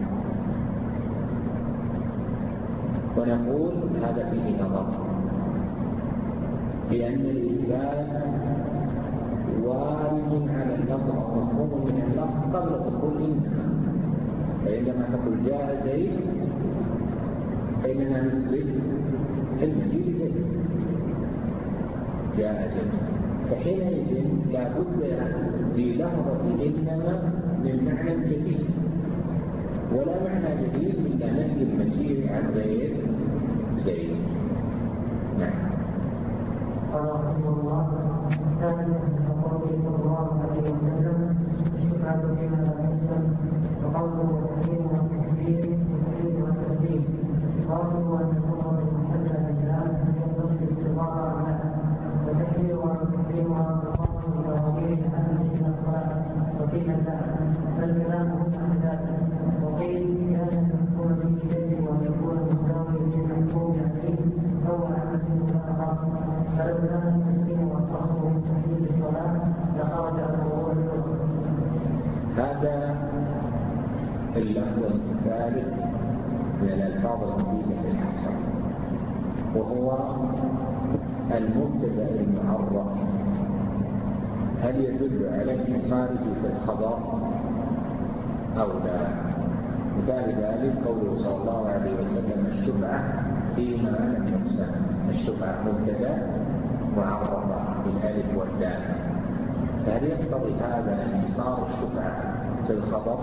Speaker 2: ونقول هذا فيه نظر، لأن الإثبات وارد على اللفظ أو مفهوم من اللفظ قبل دخول إنما. فعندما تقول جاء زيد فإننا نثبت المجيء زيد، جاء زيد، فحينئذ لا بد للفظة إنما من معنى جديد، ولا معنى جديد إلا نفي المجيء عن غير زيد. نعم.
Speaker 1: قال رحمه الله ثانيا قوله صلى الله عليه وسلم الشفعة بما لا يحسن، وقوله والتحريم والتكبير والتكبير والتسليم، قالوا أن الكفر المحلى بالله يقتضي الاستغاثة عنها، وتكبيرها وتكبيرها بالقول بتراويح الأهل من الصلاة، وقيل لا، فالكلام هنا ذلك. وقيل كان تحكم به يده وأن يكون مساويا للمحكوم عليه أو عمل متخصص، فلو كان التسليم والقصر من تحليل الصلاة لخرج عن موضوع الحكم.
Speaker 2: هذا اللفظ الثالث من الألفاظ المفيدة للحصر، وهو المبتدأ المعرف. هل يدل على انحصاره في الخبر أو لا؟ مثال ذلك قوله صلى الله عليه وسلم الشفعة فيما لم يقسم. الشفعة مبتدأ معرفة بالألف واللام، فهل يقتضي هذا انحصار الشفعة في الخبر؟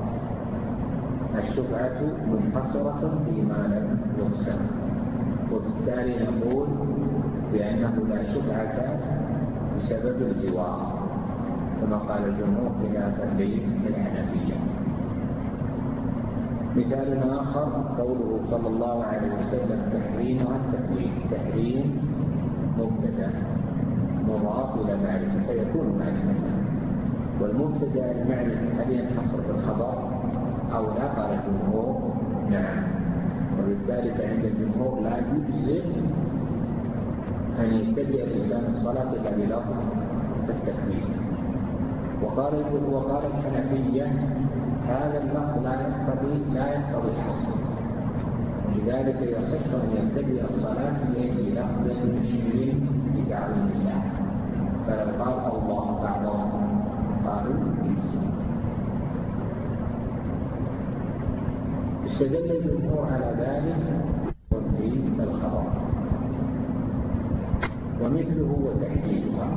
Speaker 2: الشفعة منحصرة فيما لم يقسم، وبالتالي نقول بأنه لا شفعة بسبب الجوار كما قال الجمهور خلافا للحنفية. مثال آخر قوله صلى الله عليه وسلم تحريمها التكليف. تحريم مبتدأ مضاف إلى معرفة فيكون معرفة، والمبتدأ المعرفة هل ينحصر في الخبر أو لا؟ قال الجمهور نعم، وبالتالي فعند الجمهور لا يجزئ أن يبتدئ الإنسان الصلاة إلا بلفظ التكبير. وقال وقال الحنفية هذا اللفظ لا يقتضي لا يقتضي الحصر، لذلك يصح أن يبتدئ الصلاة بأي لفظ تشبيه بتعظيم الله، فلو قال الله بعضهم قالوا يجزي. استدل الجمهور على ذلك في الخبر، ومثله وتحديدها.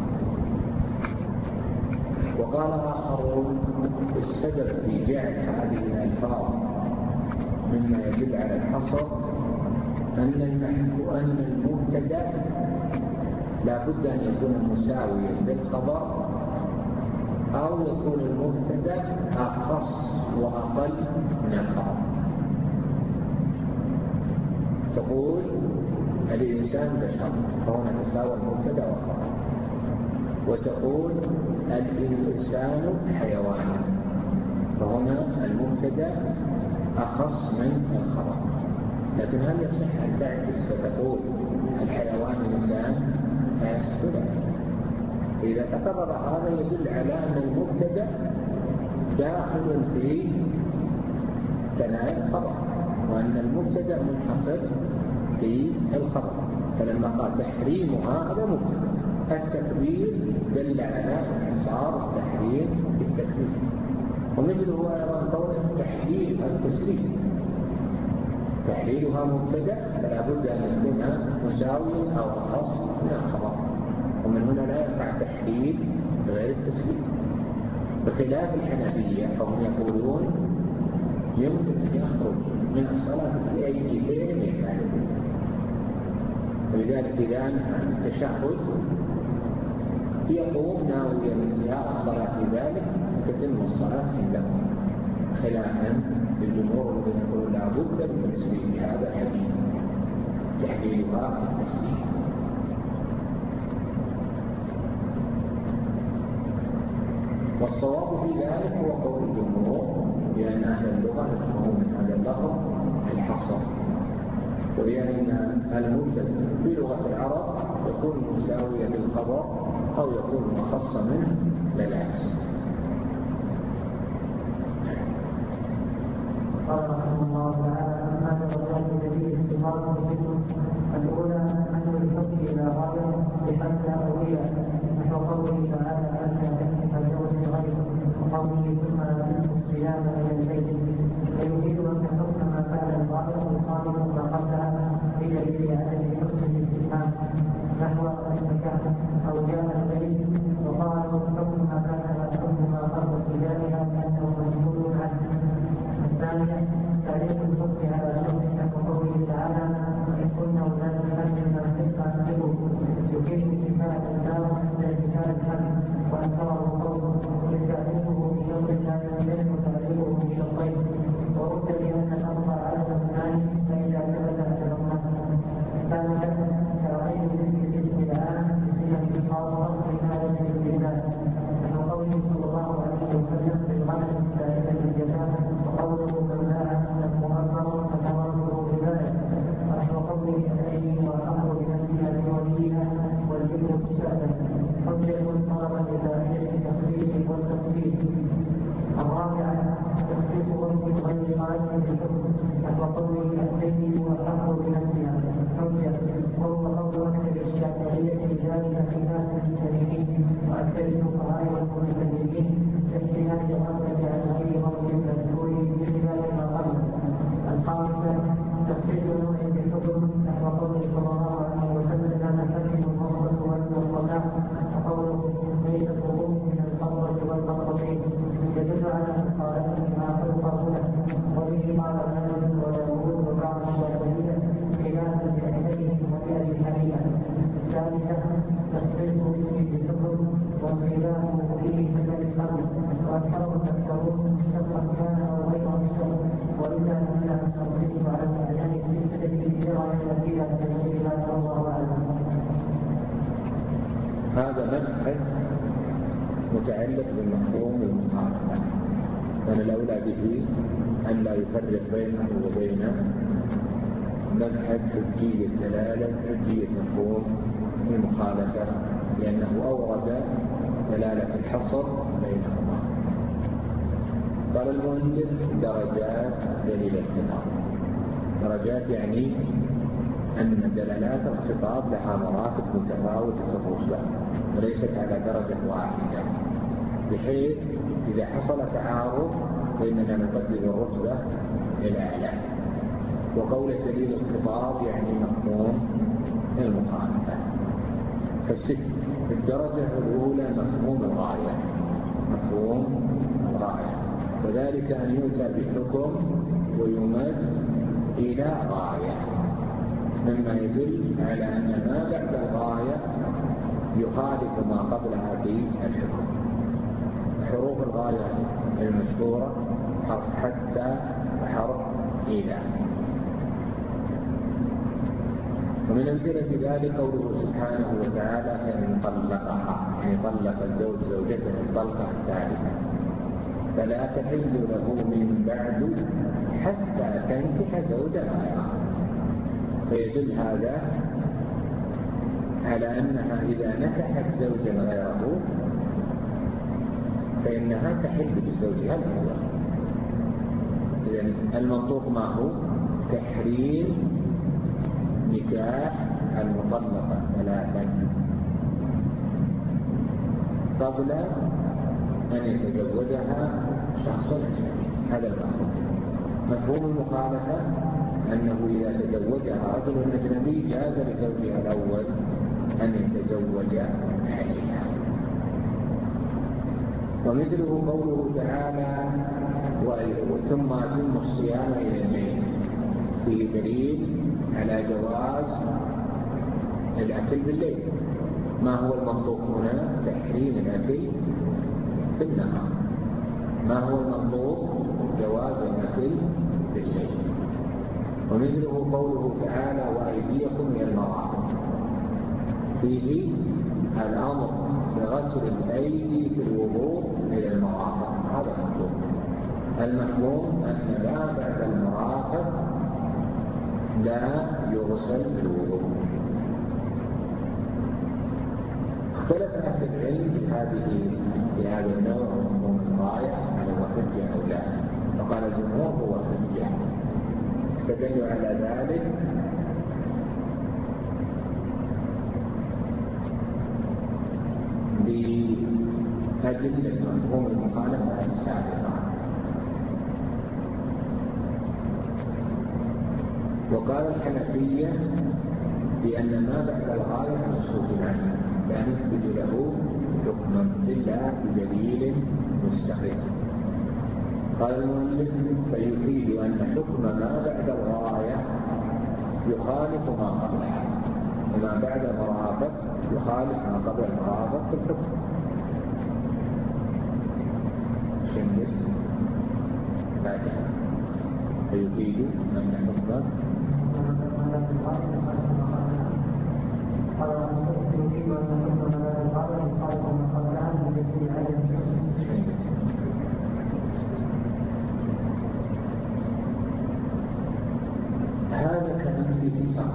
Speaker 2: وقال آخرون السبب في جعل هذه الألفاظ مما يدل على الحصر أن أن المبتدأ لا بد أن يكون مساويا للخبر، أو يكون المبتدأ أخص وأقل من الخبر. تقول الإنسان بشر، فهنا تساوي المبتدأ والخبر، وتقول الإنسان حيوان، فهنا المبتدأ أخص من الخبر. لكن هل يصح أن تعكس فتقول الحيوان إنسان؟ لا يصح ذلك. إذا تقرر هذا يدل على أن المبتدأ داخل في ثنايا الخبر، وأن المبتدأ منحصر في الخبر. فلما قال تحريمها هذا مبتدأ، التكبير دل على انحصار التحريم بالتكبير. ومثله أيضا قول تحليل التسليم، تحليلها مبتدأ فلا بد أن يكون مساويا أو أخص من الخبر، ومن هنا لا يقع تحليل بغير التسليم، بخلاف الحنفية فهم يقولون يمكن أن يخرج من الصلاة بأي فعل يفعله، ولذلك إذا انتهى التشهد يقوم ناويا انتهاء الصلاة بذلك تتم الصلاة عنده، خلافا للجمهور الذين يقولون لا بد من التسليم بهذا الحديث، تحليلها في التسليم. والصواب في ذلك هو قول الجمهور بأن أهل اللغة يفهمون من هذا اللفظ الحصر، ولأن المبتدأ في لغة العرب يكون مساويا للخبر أو يكون مخصصا منه بالعكس.
Speaker 1: قال رحمه الله تعالى هذا الرجال الذي استمر مسلم الأولى أن الحكم إلى غاية بحتى أولياء، نحو قوله تعالى أن تنكح زوج غير، وقوله ثم أتم الصيام إلى البيت، فيريد أن حكم ما فعل الغاية مخالف ما قبلها بدليل عدم حسن الاستفهام، نحو النكاح أو جاء البيت، وقالوا حكم ما فعل حكم ما قبل ابتدائها لأنه مسؤول عنه. الثانية تعريف الحكم على شرط كقوله تعالى وإن كنا أولاد حمل ما تستعمله، يفيد كفاية الدار عند كفاية الحمل، وأنكره قوله إذ تعريفه بشرط لا يمكن تعريفه بشرطين، ورد بأن الأمر على الثاني فإذا ثبت اعتبرناه. ثالثا تعريف الاسم العام بصفة خاصة لنهاية الاستدلال، نحو قوله صلى الله عليه وسلم في الغنم السائلة بالزكاة، وقوله من باع المؤمر فتمره بذلك، ونحو قوله الأيدي والأمر بنفسها بوليها والذكر بالشأن، حجة طلبا لفائدة التخصيص والتفصيل. الرابعة تخصيص وصف غير قائم بالحكم، نحو قوله الأيدي والأمر بنفسها حجة، وهو قول أكثر الشافعية بذلك خلاف المجتهدين وأكثر الفقهاء والمتكلمين كاجتهاد الأمر عن غير وصف المذكور بخلاف ما قبل. الخامسة تخصيص نوع بالحكم، نحو قوله صلى الله عليه وسلم لا تحرم الوصلة والوصلات، وقوله ليس الوضوء من القبضة والقبضتين، يدل على مخالفة ما خلقه له، وبه قال مالك وداوود وبعض الشافعية خلافا لأهلهم ولأبي حنيفة. السادسة تخصيص اسم بالحكم والخلاف فيه كذلك الأمر، وأكثر الأكثرون مشتقا كان أو غير مشتق، كان من التنصيص على الأعيان الستة التي رأي فيها من غير ما الله أعلم.
Speaker 2: هذا مبحث متعلق بمفهوم المخالفة، كان الأولى به أن لا يفرق بينه وبين مبحث حجية دلالة حجية مفهوم المخالفة، لأنه أورد دلالة الحصر بينهما. قال المؤلف درجات دليل الخطاب. درجات يعني أن دلالات الخطاب لها مراتب متفاوتة في الرتبة وليست على درجة واحدة، بحيث إذا حصل تعارض فإننا نقدم الرتبة إلى أعلى. وقول دليل الخطاب يعني مفهوم المخالفة. فالست في الدرجة الأولى مفهوم الغاية، مفهوم الغاية، وذلك أن يؤتى بحكم ويمد إلى غاية، مما يدل على أن ما بعد الغاية يخالف ما قبلها في الحكم. حروف الغاية المشهورة حرف حتى وحرف إلى. ومن أمثلة ذلك قوله سبحانه وتعالى فإن طلقها، يعني طلق الزوج زوجته الطلقة الثالثة فلا تحل له من بعد حتى تنكح زوجا غيره. فيدل هذا على أنها إذا نكحت زوجا غيره فإنها تحل بزوجها الأول. إذن المنطوق ما هو؟ تحريم نكاح المطلقة ثلاثا قبل أن يتزوجها شخص أجنبي. هذا المفهوم. مفهوم المخالفة أنه إذا تزوجها رجل أجنبي جاز لزوجها الأول أن يتزوج عليها. ومثله قوله تعالى ثم أتم الصيام إلى الليل، فيه دليل على جواز الأكل بالليل. ما هو المنطوق هنا؟ تحريم الأكل في النهار. ما هو المنطوق؟ جواز الأكل بالليل. ومثله قوله تعالى وأيديكم إلى المرافق، فيه الأمر بغسل الأيدي في الوضوء إلى المرافق. هذا المفهوم. المفهوم أن لا بعد المرافق لا يغسل في الوضوء. اختلف أهل العلم في هذه في هذا النوع من الغاية هل هو حجة أو لا، فقال الجمهور هو حجة. استدلوا على ذلك بأدلة مفهوم المخالفة السابقة. وقال الحنفية بأن ما بعد الغاية مسكوت عنه لا نثبت له حكما إلا بدليل مستقل. قال المؤلف فيفيد أن حكم ما بعد الغاية يخالف ما قبلها، وما بعد المرافق يخالف ما قبل المرافق في الحكم. شمس بعدها فيفيد أن حكم هذا كان في اتصال،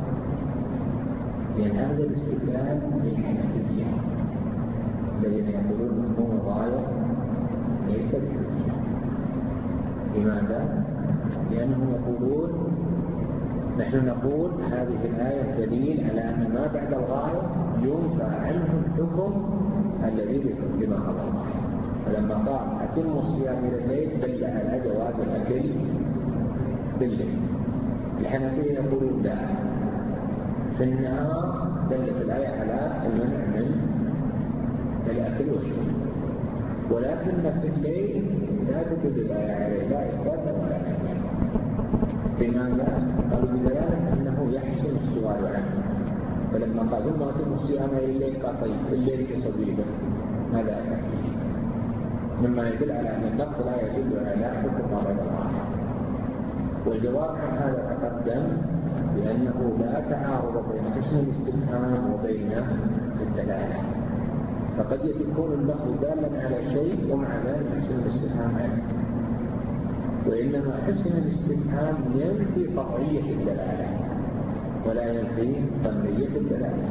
Speaker 2: لأن هذا الاستدلال للحنفية الذين يقولون مفهوم الغاية ليس بحجة. لماذا؟ لأنهم يقولون نحن نقول هذه الآية دليل على أن ما بعد الغاية ينفى عنه الحكم الذي لما قبل الغاية. فلما قال أتم الصيام إلى الليل دل على جواز الأكل بالليل. الحنفية يقولون لا، في النهار دلت الآية على المنع من الأكل والشرب، ولكن في الليل لا تدل الآية عليه لا إثباتا ولا نفيا. لماذا؟ قالوا بدلالة أنه يحسن السؤال عنه. فلما قال ثم أتم الصيام إلى الليل قال طيب الليل في سبيله ماذا أفعل؟ مما يدل على أن اللفظ لا يدل على حكم ما بعد الغاية. والجواب عن هذا تقدم بأنه لا تعارض بين حسن الاستفهام وبين الدلالة، فقد يكون اللفظ دالا على شيء ومع ذلك حسن الاستفهام عنه، وإنما حسن الاستفهام ينفي قطعية الدلالة ولا ينفي ظنية الدلالة.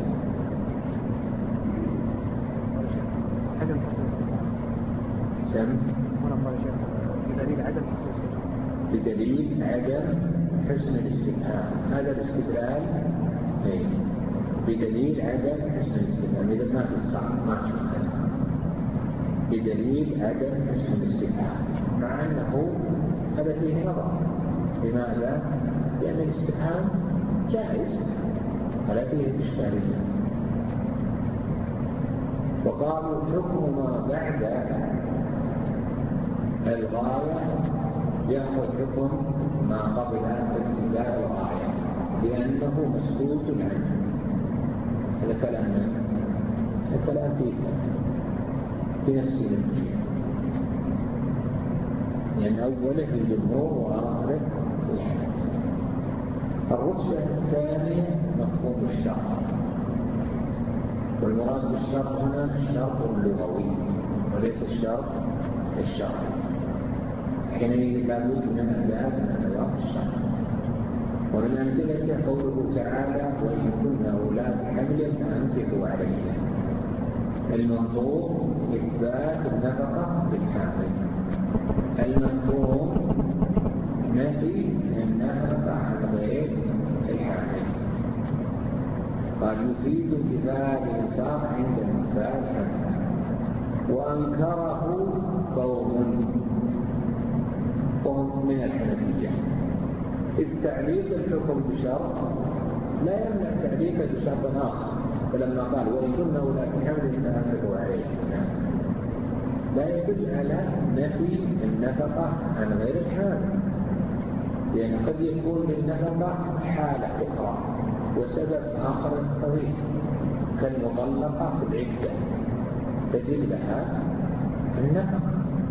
Speaker 3: عدم حسن
Speaker 2: سم
Speaker 3: بدليل عدم حسن الاستفهام
Speaker 2: بدليل عدم حسن الاستفهام، هذا الاستدلال بدليل عدم حسن الاستفهام. إذا ما في الصعب ما في بدليل عدم حسن الاستفهام، مع أنه هذا فيه نظر. لماذا؟ لأن الاستفهام جائز ولا فيه إشكالية. وقالوا حكم ما بعد الغاية يأخذ حكم ما قبل ابتداء الغاية لأنه مسكوت عنه. هذا كلام هذا كلام فيه في نفس المشي، يعني أوله الجمهور وآخره الحنفية. الرتبة الثانية مفهوم الشرط، والمراد بالشرط هنا الشرط اللغوي وليس الشرط الشرعي. حينئذ لابد من أداة من أدوات الشرط. ومن أمثلته قوله تعالى: وإن كن أولاد حمل فأنفقوا عليهم. المنظور إثبات النفقة بالحامل، المفهوم نفي النفقة عن غير الحامل. قال يفيد انتفاء الإنفاق عند انتفاء الحمل. وأنكره قوم قوم من الحنفية، إذ تعليق الحكم بشرط لا يمنع تعليقه بشرط آخر. فلما قال وإن كنا أولاد حمل فأنفقوا عليهم لا يدل على نفي النفقة عن غير الحامل، لأن قد يكون للنفقة حالة أخرى وسبب آخر يقتضيه، كالمطلقة في العدة تجب لها النفقة،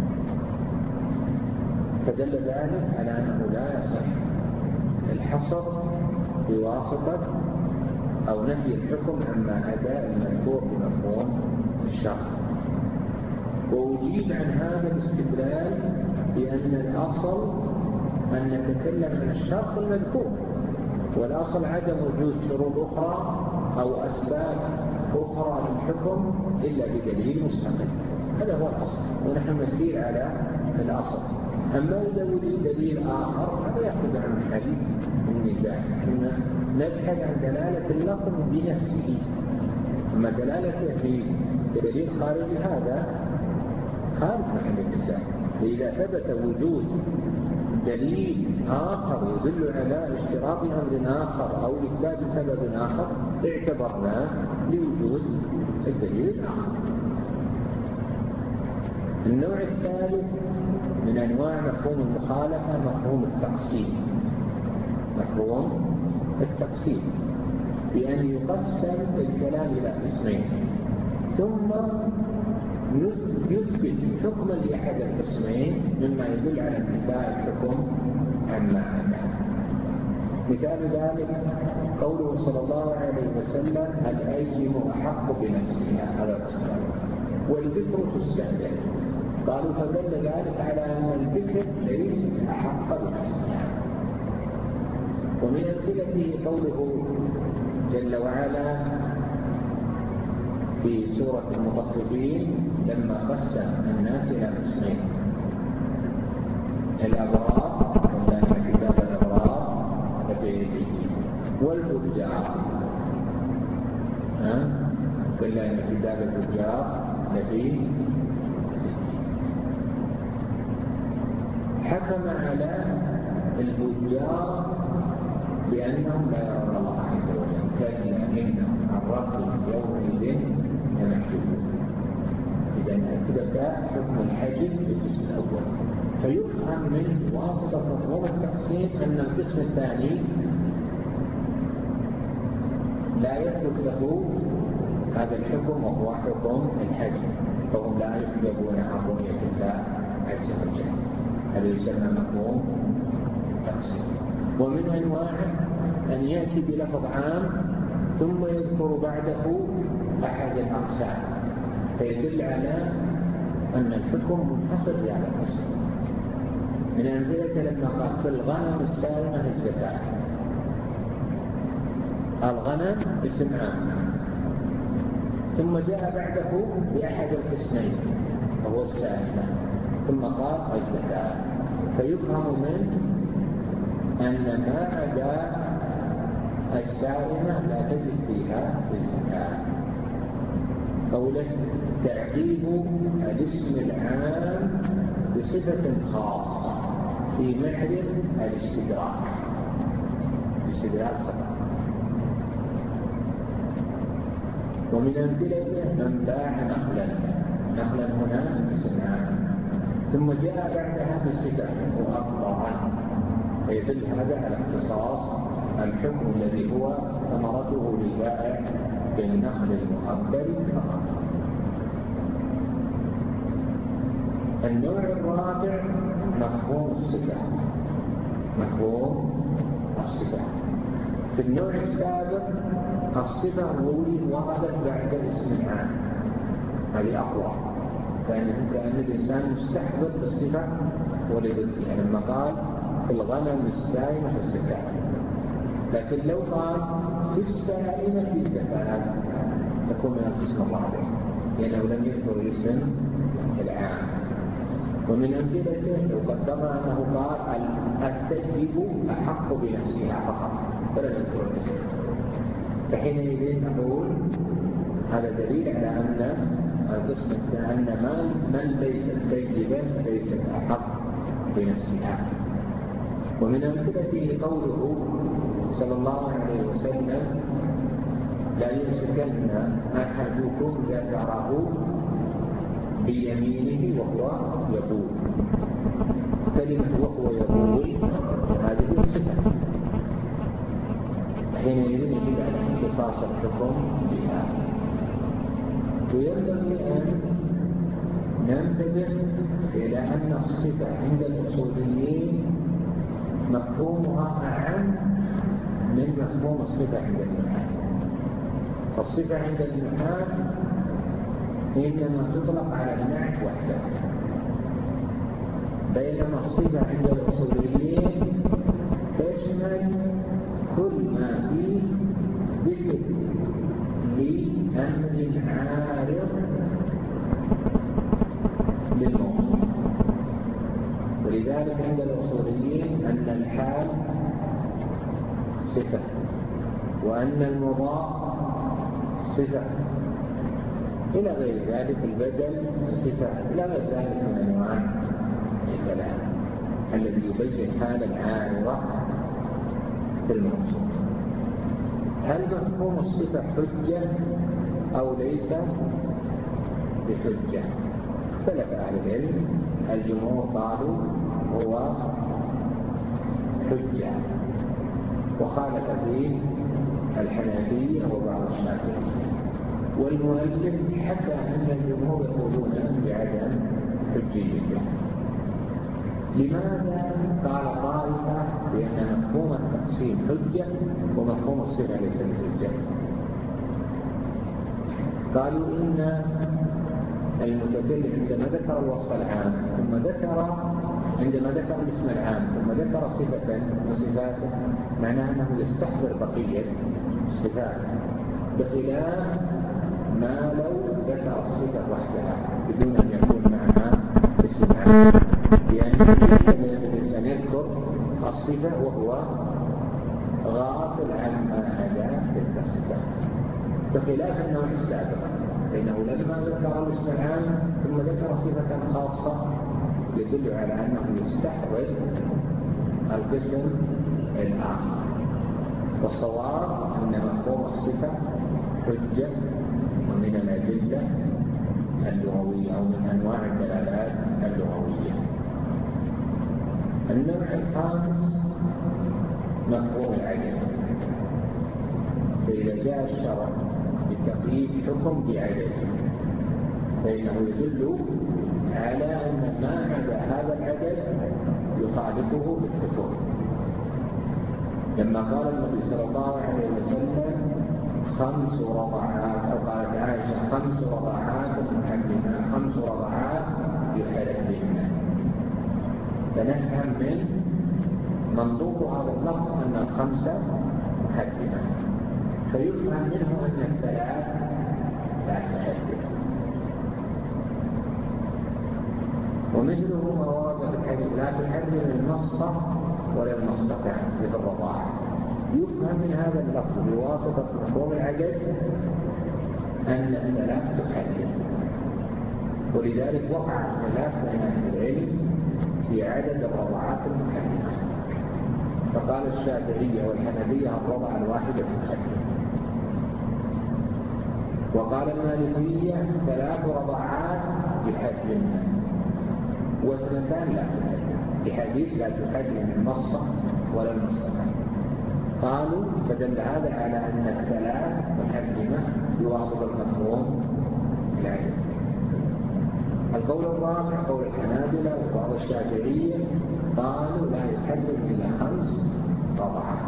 Speaker 2: فدل ذلك على أنه لا يصح الحصر بواسطة أو نفي الحكم عما أداء المذكور بمفهوم الشرط. وأجيب عن هذا الاستدلال بأن الأصل أن نتكلم عن الشرط المذكور، والأصل عدم وجود شروط أخرى أو أسباب أخرى للحكم إلا بدليل مستقل. هذا هو الأصل ونحن نسير على الأصل. أما إذا وجد دليل آخر هذا يأخذ عن محل النزاع. نحن نبحث عن دلالة اللفظ بنفسه، أما دلالته في دليل خارجي هذا خارج محل النزاع. فإذا ثبت وجود دليل آخر يدل على اشتراط أمر آخر أو إثبات سبب آخر اعتبرناه لوجود الدليل الآخر. النوع الثالث من أنواع مفهوم المخالفة مفهوم التقسيم. مفهوم التقسيم بأن يقسم الكلام إلى قسمين ثم يثبت حكما لأحد القسمين مما يدل على انتفاء الحكم عما أتى. مثال ذلك قوله صلى الله عليه وسلم: الأيم أحق بنفسها، هذا القسم، والبكر تستهدف. قالوا فدل ذلك على أن البكر ليس أحق بنفسها. ومن أمثلته قوله جل وعلا في سورة المطففين لما قسم الناس إلى قسمين: الأبرار كلا إن كتاب الأبرار لفي يده، والفجار كلا إن كتاب الفجار لفي. حكم على الفجار بأنهم لا يرون الله عز وجل، كلا إنهم عن ربهم يومئذ لمحجوبون. إذا أثبت حكم الحجب بالقسم الأول، فيفهم من واسطة مفهوم التقسيم أن القسم الثاني لا يثبت له هذا الحكم وهو حكم الحجب، فهم لا يحجبون عن رؤية الله عز وجل. هذا يسمى مفهوم التقسيم. ومن أنواعه أن يأتي بلفظ عام ثم يذكر بعده أحد الأقسام فيدل على أن الحكم منحصر في هذا القسم. من أمثلة لما قال في الغنم السائمة الزكاة، الغنم اسم عام ثم جاء بعده بأحد القسمين وهو السائمة ثم قال الزكاة، فيفهم منه أن ما عدا السائمة لا تجد فيها الزكاة. قوله تعقيب الاسم العام بصفة خاصة في محل الاستدراك، استدراك خطأ. ومن أمثلته من باع نخلا، نخلا هنا اسم عام ثم جاء بعدها بصفة مؤقتة فيدل هذا على اختصاص الحكم الذي هو ثمرته للبائع بالنخل المؤبر فقط. النوع الرابع مفهوم الصفة، مفهوم الصفة. في النوع السابق الصفة وردت بعد الاسم العام، هذه أقوى، كأن الإنسان مستحضر بالصفة ولضدها لما قال في الغنم السائمة الزكاة. لكن لو قال في السائمة الزكاة تكون من القسم الرابع لأنه لم يذكر الاسم العام. ومن أمثلته لو قدرنا أنه قال التجب أحق بنفسها فقط فلا نذكر الاسم، فحينئذ نقول هذا دليل على أن القسم أن من ليست طيبا ليست أحق بنفسها. ومن أمثلته قوله صلى الله عليه وسلم لا يمسكن أحدكم ذكره بيمينه وهو يبول. كلمة وهو يبول هذه الصفة، حينئذ يجب على اختصاص الحكم بها. وينبغي أن ننتبه إلى أن الصفة عند الأصوليين مفهومها أعم من مفهوم الصفة عند النحاة. فالصفة عند النحاة إنما تطلق على النعت وحده، بينما الصفة عند الأصوليين تشمل كل ما فيه ذكر لأمر عارض للموصوف. ولذلك عند الأصوليين أن الحال صفة وأن المضاف صفة إلى غير ذلك، البدل صفة إلى غير ذلك من أنواع الكلام الذي يبين حال العارضة في الموصوف. هل مفهوم الصفة حجة أو ليس بحجة؟ اختلف أهل العلم، الجمهور قالوا هو حجة وخالف فيه الحنفية وبعض الشافعية، والمؤلف حتى أن الجمهور يقولون بعدم حجيته. لماذا قال طائفة بأن مفهوم التقسيم حجة ومفهوم الصفة ليس بحجة؟ قالوا إن المتكلم عندما ذكر الوصف العام ثم ذكر عندما ذكر الاسم العام ثم ذكر صفة من صفاته معناه أنه يستحضر بقية الصفات، بخلاف ما لو ذكر الصفة وحدها بدون أن يكون معها اسم عام، لأن الإنسان يذكر الصفة وهو غافل عما عدا تلك الصفة، بخلاف النوع السابق فإنه لما ذكر الاسم العام ثم ذكر صفة خاصة يدل على أنه يستحضر القسم الآخر. والصواب أن مفهوم الصفة حجة ومن الأدلة اللغوية أو من أنواع الدلالات اللغوية. النوع الخامس مفهوم العدل، فإذا جاء الشرع بتقييد حكم بعدل فإنه يدل على أن ما عدا هذا العدل يخالفه بالحكم. لما قال النبي صلى الله عليه وسلم خمس رضعات، أو قالت عائشة خمس رضعات محرمات، خمس رضعات يحرمن، فنفهم من منطوق هذا اللفظ أن الخمسة محرمة، فيفهم منه أن الثلاث لا تحرم. ومثله ما ورد في الحديث لا تحرم المصة ولا المصتان في الرضاعة، يفهم من هذا اللفظ بواسطة مفهوم العدد أن الثلاث تحرم. ولذلك وقع خلاف بين أهل العلم في عدد الرضاعات المحرمة، فقال الشافعية والحنفية الرضعة الواحدة تحرم، وقال المالكية ثلاث رضعات يحرمن واثنتان لا تحرم، بحديث لا تحرم المصة ولا المصتان. قالوا فدل هذا على أن الثلاث محرمة بواسطة مفهوم العدد. القول الرابع قول الحنابلة وبعض الشافعية قالوا لا يحرم إلا خمس رضعات،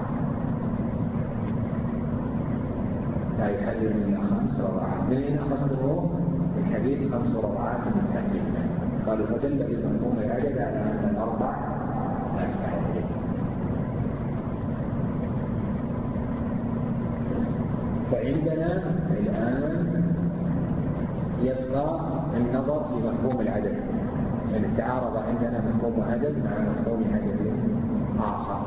Speaker 2: لا يحرم إلا خمس رضعات. من أين أخذوه؟ من حديث خمس رضعات محرمة، قالوا فدل بمفهوم العدد على أن الأربع لا تحرم. فعندنا الآن يبقى النظر في مفهوم العدد، يعني تعارض عندنا مفهوم عدد مع مفهوم عدد آخر،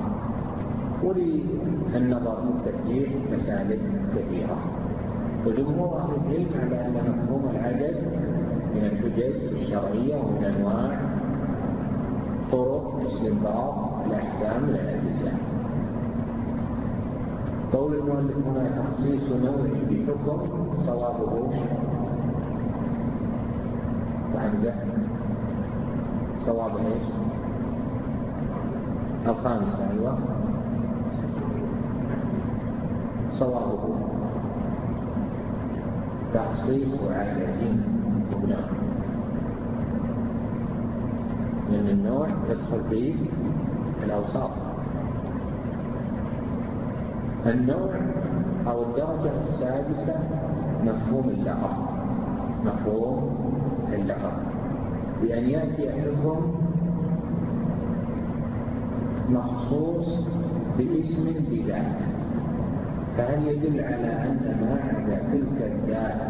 Speaker 2: وللنظر والترجيح مسالك كثيرة. وجمهور أهل العلم على أن مفهوم العدد من الحجج الشرعية ومن أنواع طرق استنباط الأحكام من الأدلة. قول المؤلف هنا تخصيص نوع بحكم صوابه وحمزة صواب ايش؟ الخامسة. أيوة صوابه تخصيص عادتين ونوع، لأن النوع يدخل فيه الأوصاف. النوع أو الدرجة السادسة مفهوم اللقب، مفهوم اللقب بأن يأتي حكم مخصوص باسم بذات، فهل يدل على أن ما عدا تلك الذات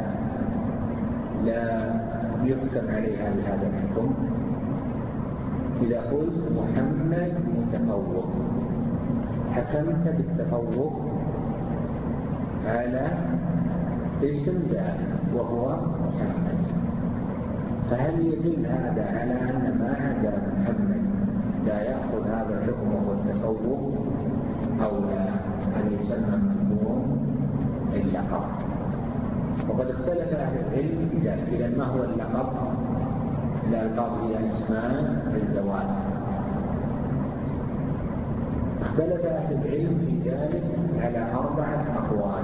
Speaker 2: لا يحكم عليها بهذا الحكم؟ إذا قلت محمد متفوق، حكمت بالتفوق على اسم ذات وهو محمد، فهل يدل هذا على أن ما عدا محمد لا يأخذ هذا الحكم وهو التفوق أو لا؟ هل يسمى مفهوم اللقب؟ وقد اختلف أهل العلم في ذلك. إذا ما هو اللقب؟ الألقاب هي أسماء الذوات. اختلف أهل العلم في ذلك على أربعة أقوال.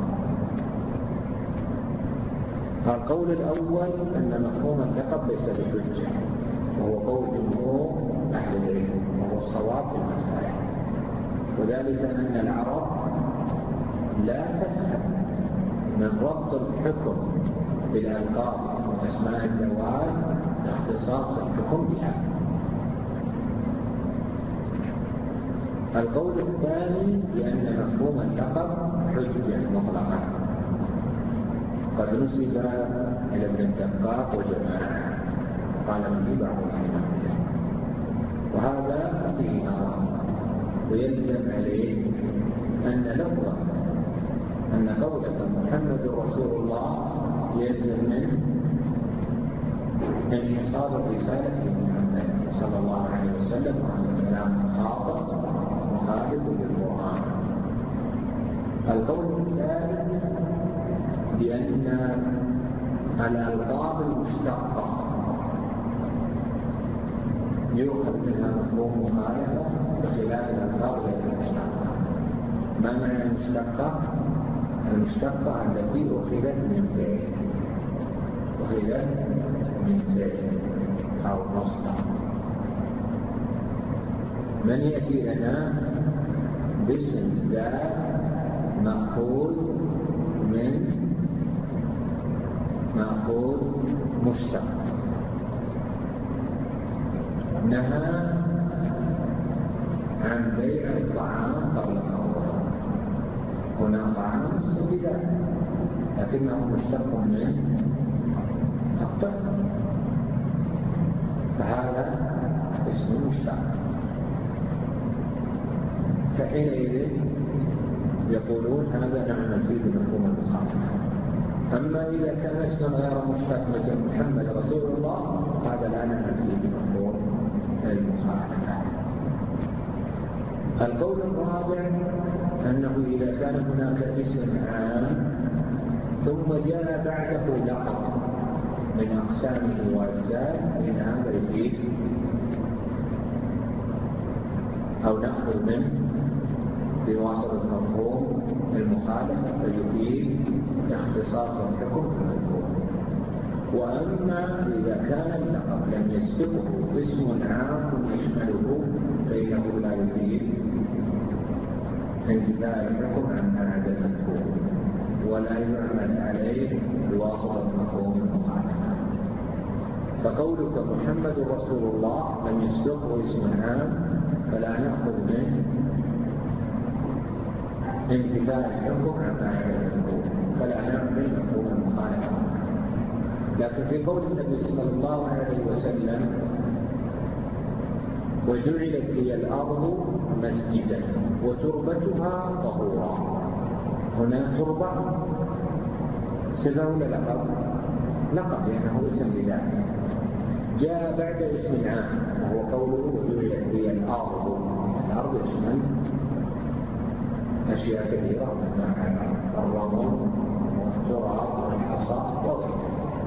Speaker 2: القول الأول أن مفهوم اللقب ليس بحجة، وهو قول جمهور أهل العلم، وهو الصواب في المسألة، وذلك أن العرب لا تفهم من ربط الحكم بالألقاب وأسماء الذوات اختصاص الحكم بها. القول الثاني بأن مفهوم اللقب حجة مطلقة، قد نسب إلى ابن الدقاق وجماعة قال به بعض الحنابلة، وهذا فيه نظر، ويلزم عليه أن لفظة أن قولة محمد رسول الله يلزم منه انحصار الرسالة لمحمد صلى الله عليه وسلم، وهذا كلام خاطئ مخالف للقرآن. القول الثالث بأن الألقاب المشتقة يؤخذ منها مفهوم مخالفة بخلاف الألقاب غير المشتقة. ما معنى المشتقة؟ المشتقة التي أخذت من فعل، أخذت من فعل أو مصدر. من يأتي لنا باسم ذات مأخوذ من مأخوذ مشتق. نهى عن بيع الطعام قبل قوله، هنا طعام السبيلات لكنه مشتق من الطعم، فهذا اسم مشتق. فحينئذ يقولون هذا نعمل فيه بمفهوم المخالفة. أما إذا كان اسما غير مشتق مثل محمد رسول الله هذا لا نعمل فيه بمفهوم المخالفة. القول الرابع أنه إذا كان هناك اسم عام ثم جاء بعده لقب من أقسامه وأجزائه فإن هذا يفيد أو نأخذ منه بواسطة مفهوم المخالفة فيفيد اختصاص الحكم في المفهوم. وأما إذا كان اللقب لم يسبقه اسم عام يشمله فإنه لا يفيد انتفاء الحكم عما عدا المفهوم ولا يعمل عليه بواسطة مفهوم المخالفة. فقولك محمد رسول الله لم يسبقه اسم عام فلا نأخذ منه انتفاء الحكم عما عدا المفهوم فلا نعمل مفهوم المخالفة. لكن في قول النبي صلى الله عليه وسلم وجعلت لي الأرض مسجدا وتربتها طهورا، هنا تربة صفة ولا لقب؟ لقب لأنه اسم بذاته. جاء بعد اسم عام وهو قوله وجعلت لي الأرض، الأرض يشمل أشياء كثيرة منها الرمل والتراب والحصى وغيره.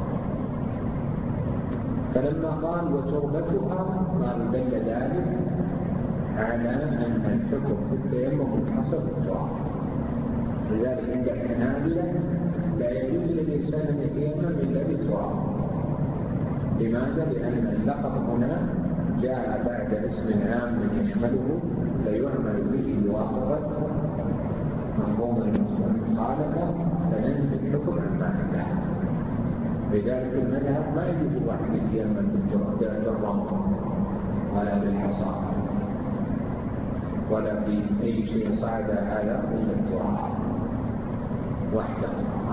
Speaker 2: فلما قال وتربتها قال دل ذلك على أن الحكم في التيمم منحصر بالتراب. لذلك عند الحنابلة لا يجوز للإنسان أن يتيمم إلا بالتراب. لماذا؟ لأن اللقب هنا جاء بعد اسم عام يشمله فيعمل به بواسطة مفهوم المخالفة فننفي الحكم عن معناه. لذلك المذهب ما يجوز الواحد يتيمم بالرمل ولا بالحصى ولا بأي شيء صعد على إلا التراب وحده.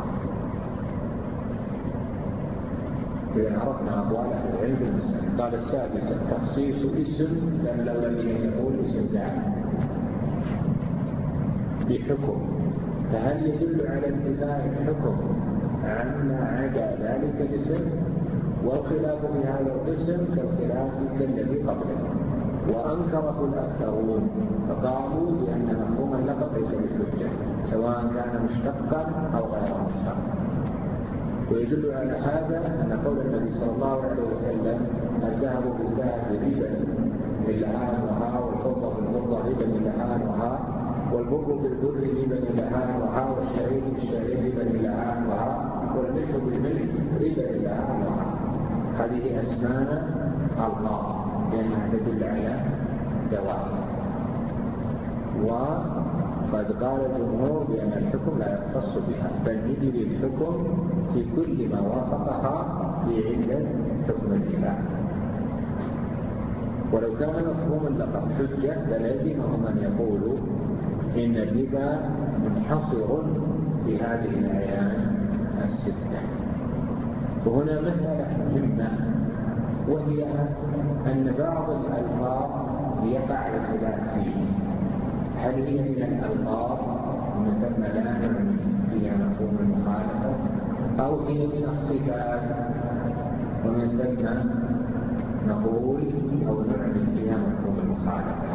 Speaker 2: إذا عرفنا أقوال أهل العلم بالمسألة. قال السادس تخصيص اسم لأن لو لم يقول اسم ذات بحكم، فهل يدل على انتفاء الحكم عما عدا ذلك الاسم؟ والخلاف في هذا القسم كالخلاف كالذي قبله، وأنكره الأكثرون فقالوا بأن مفهوم اللقب ليس بحجة سواء كان مشتقا أو غير مشتق. ويدل على هذا أن قول النبي صلى الله عليه وسلم الذهب بالذهب ربا للآنها والفضة بالفضة ربا للآنها والبر بالبر ربا للآنها والشعير بالشعير ربا للآنها والملح بالملح ربا للآنها. هذه أسماء الله لأنها تدل على دوام. وقد قال الجمهور بأن الحكم لا يختص بها بل يجري الحكم في كل ما وافقها في عدة حكم الإله. ولو كان مفهوم اللقب حجة للازمهم أن يقولوا إن الربا منحصر في هذه الأعيان الستة. وهنا مسألة مهمة وهي أن بعض الألفاظ يقع الخلاف فيه، هل هي من الألفاظ ومن ثم لا نعني فيها مفهوم المخالفة أو هي من الصفات ومن ثم نقول أو نعني فيها مفهوم المخالفة.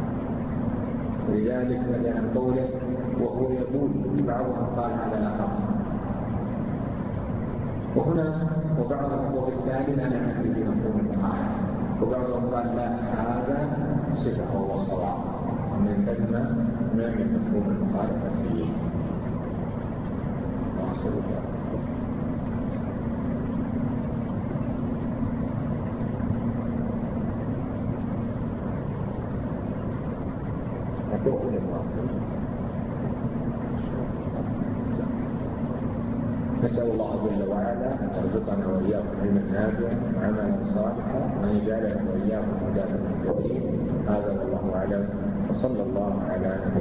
Speaker 2: ولذلك مثلا قوله وهو يقول بعضهم قال هذا لقب وهنا وبعضهم وبالتالي لا نعني فيه مفهوم المخالفة وبعضهم قال لا هذا صفة وهو الصواب ومن ثم نعني مفهوم المخالفة فيه. واصل أقول الواصل نسأل الله جل وعلا أن يرزقنا وإياكم علما نافعا وعملا صالحا وأن يجعلنا وإياكم هداة مهتدين. هذا والله أعلم، وصلى الله على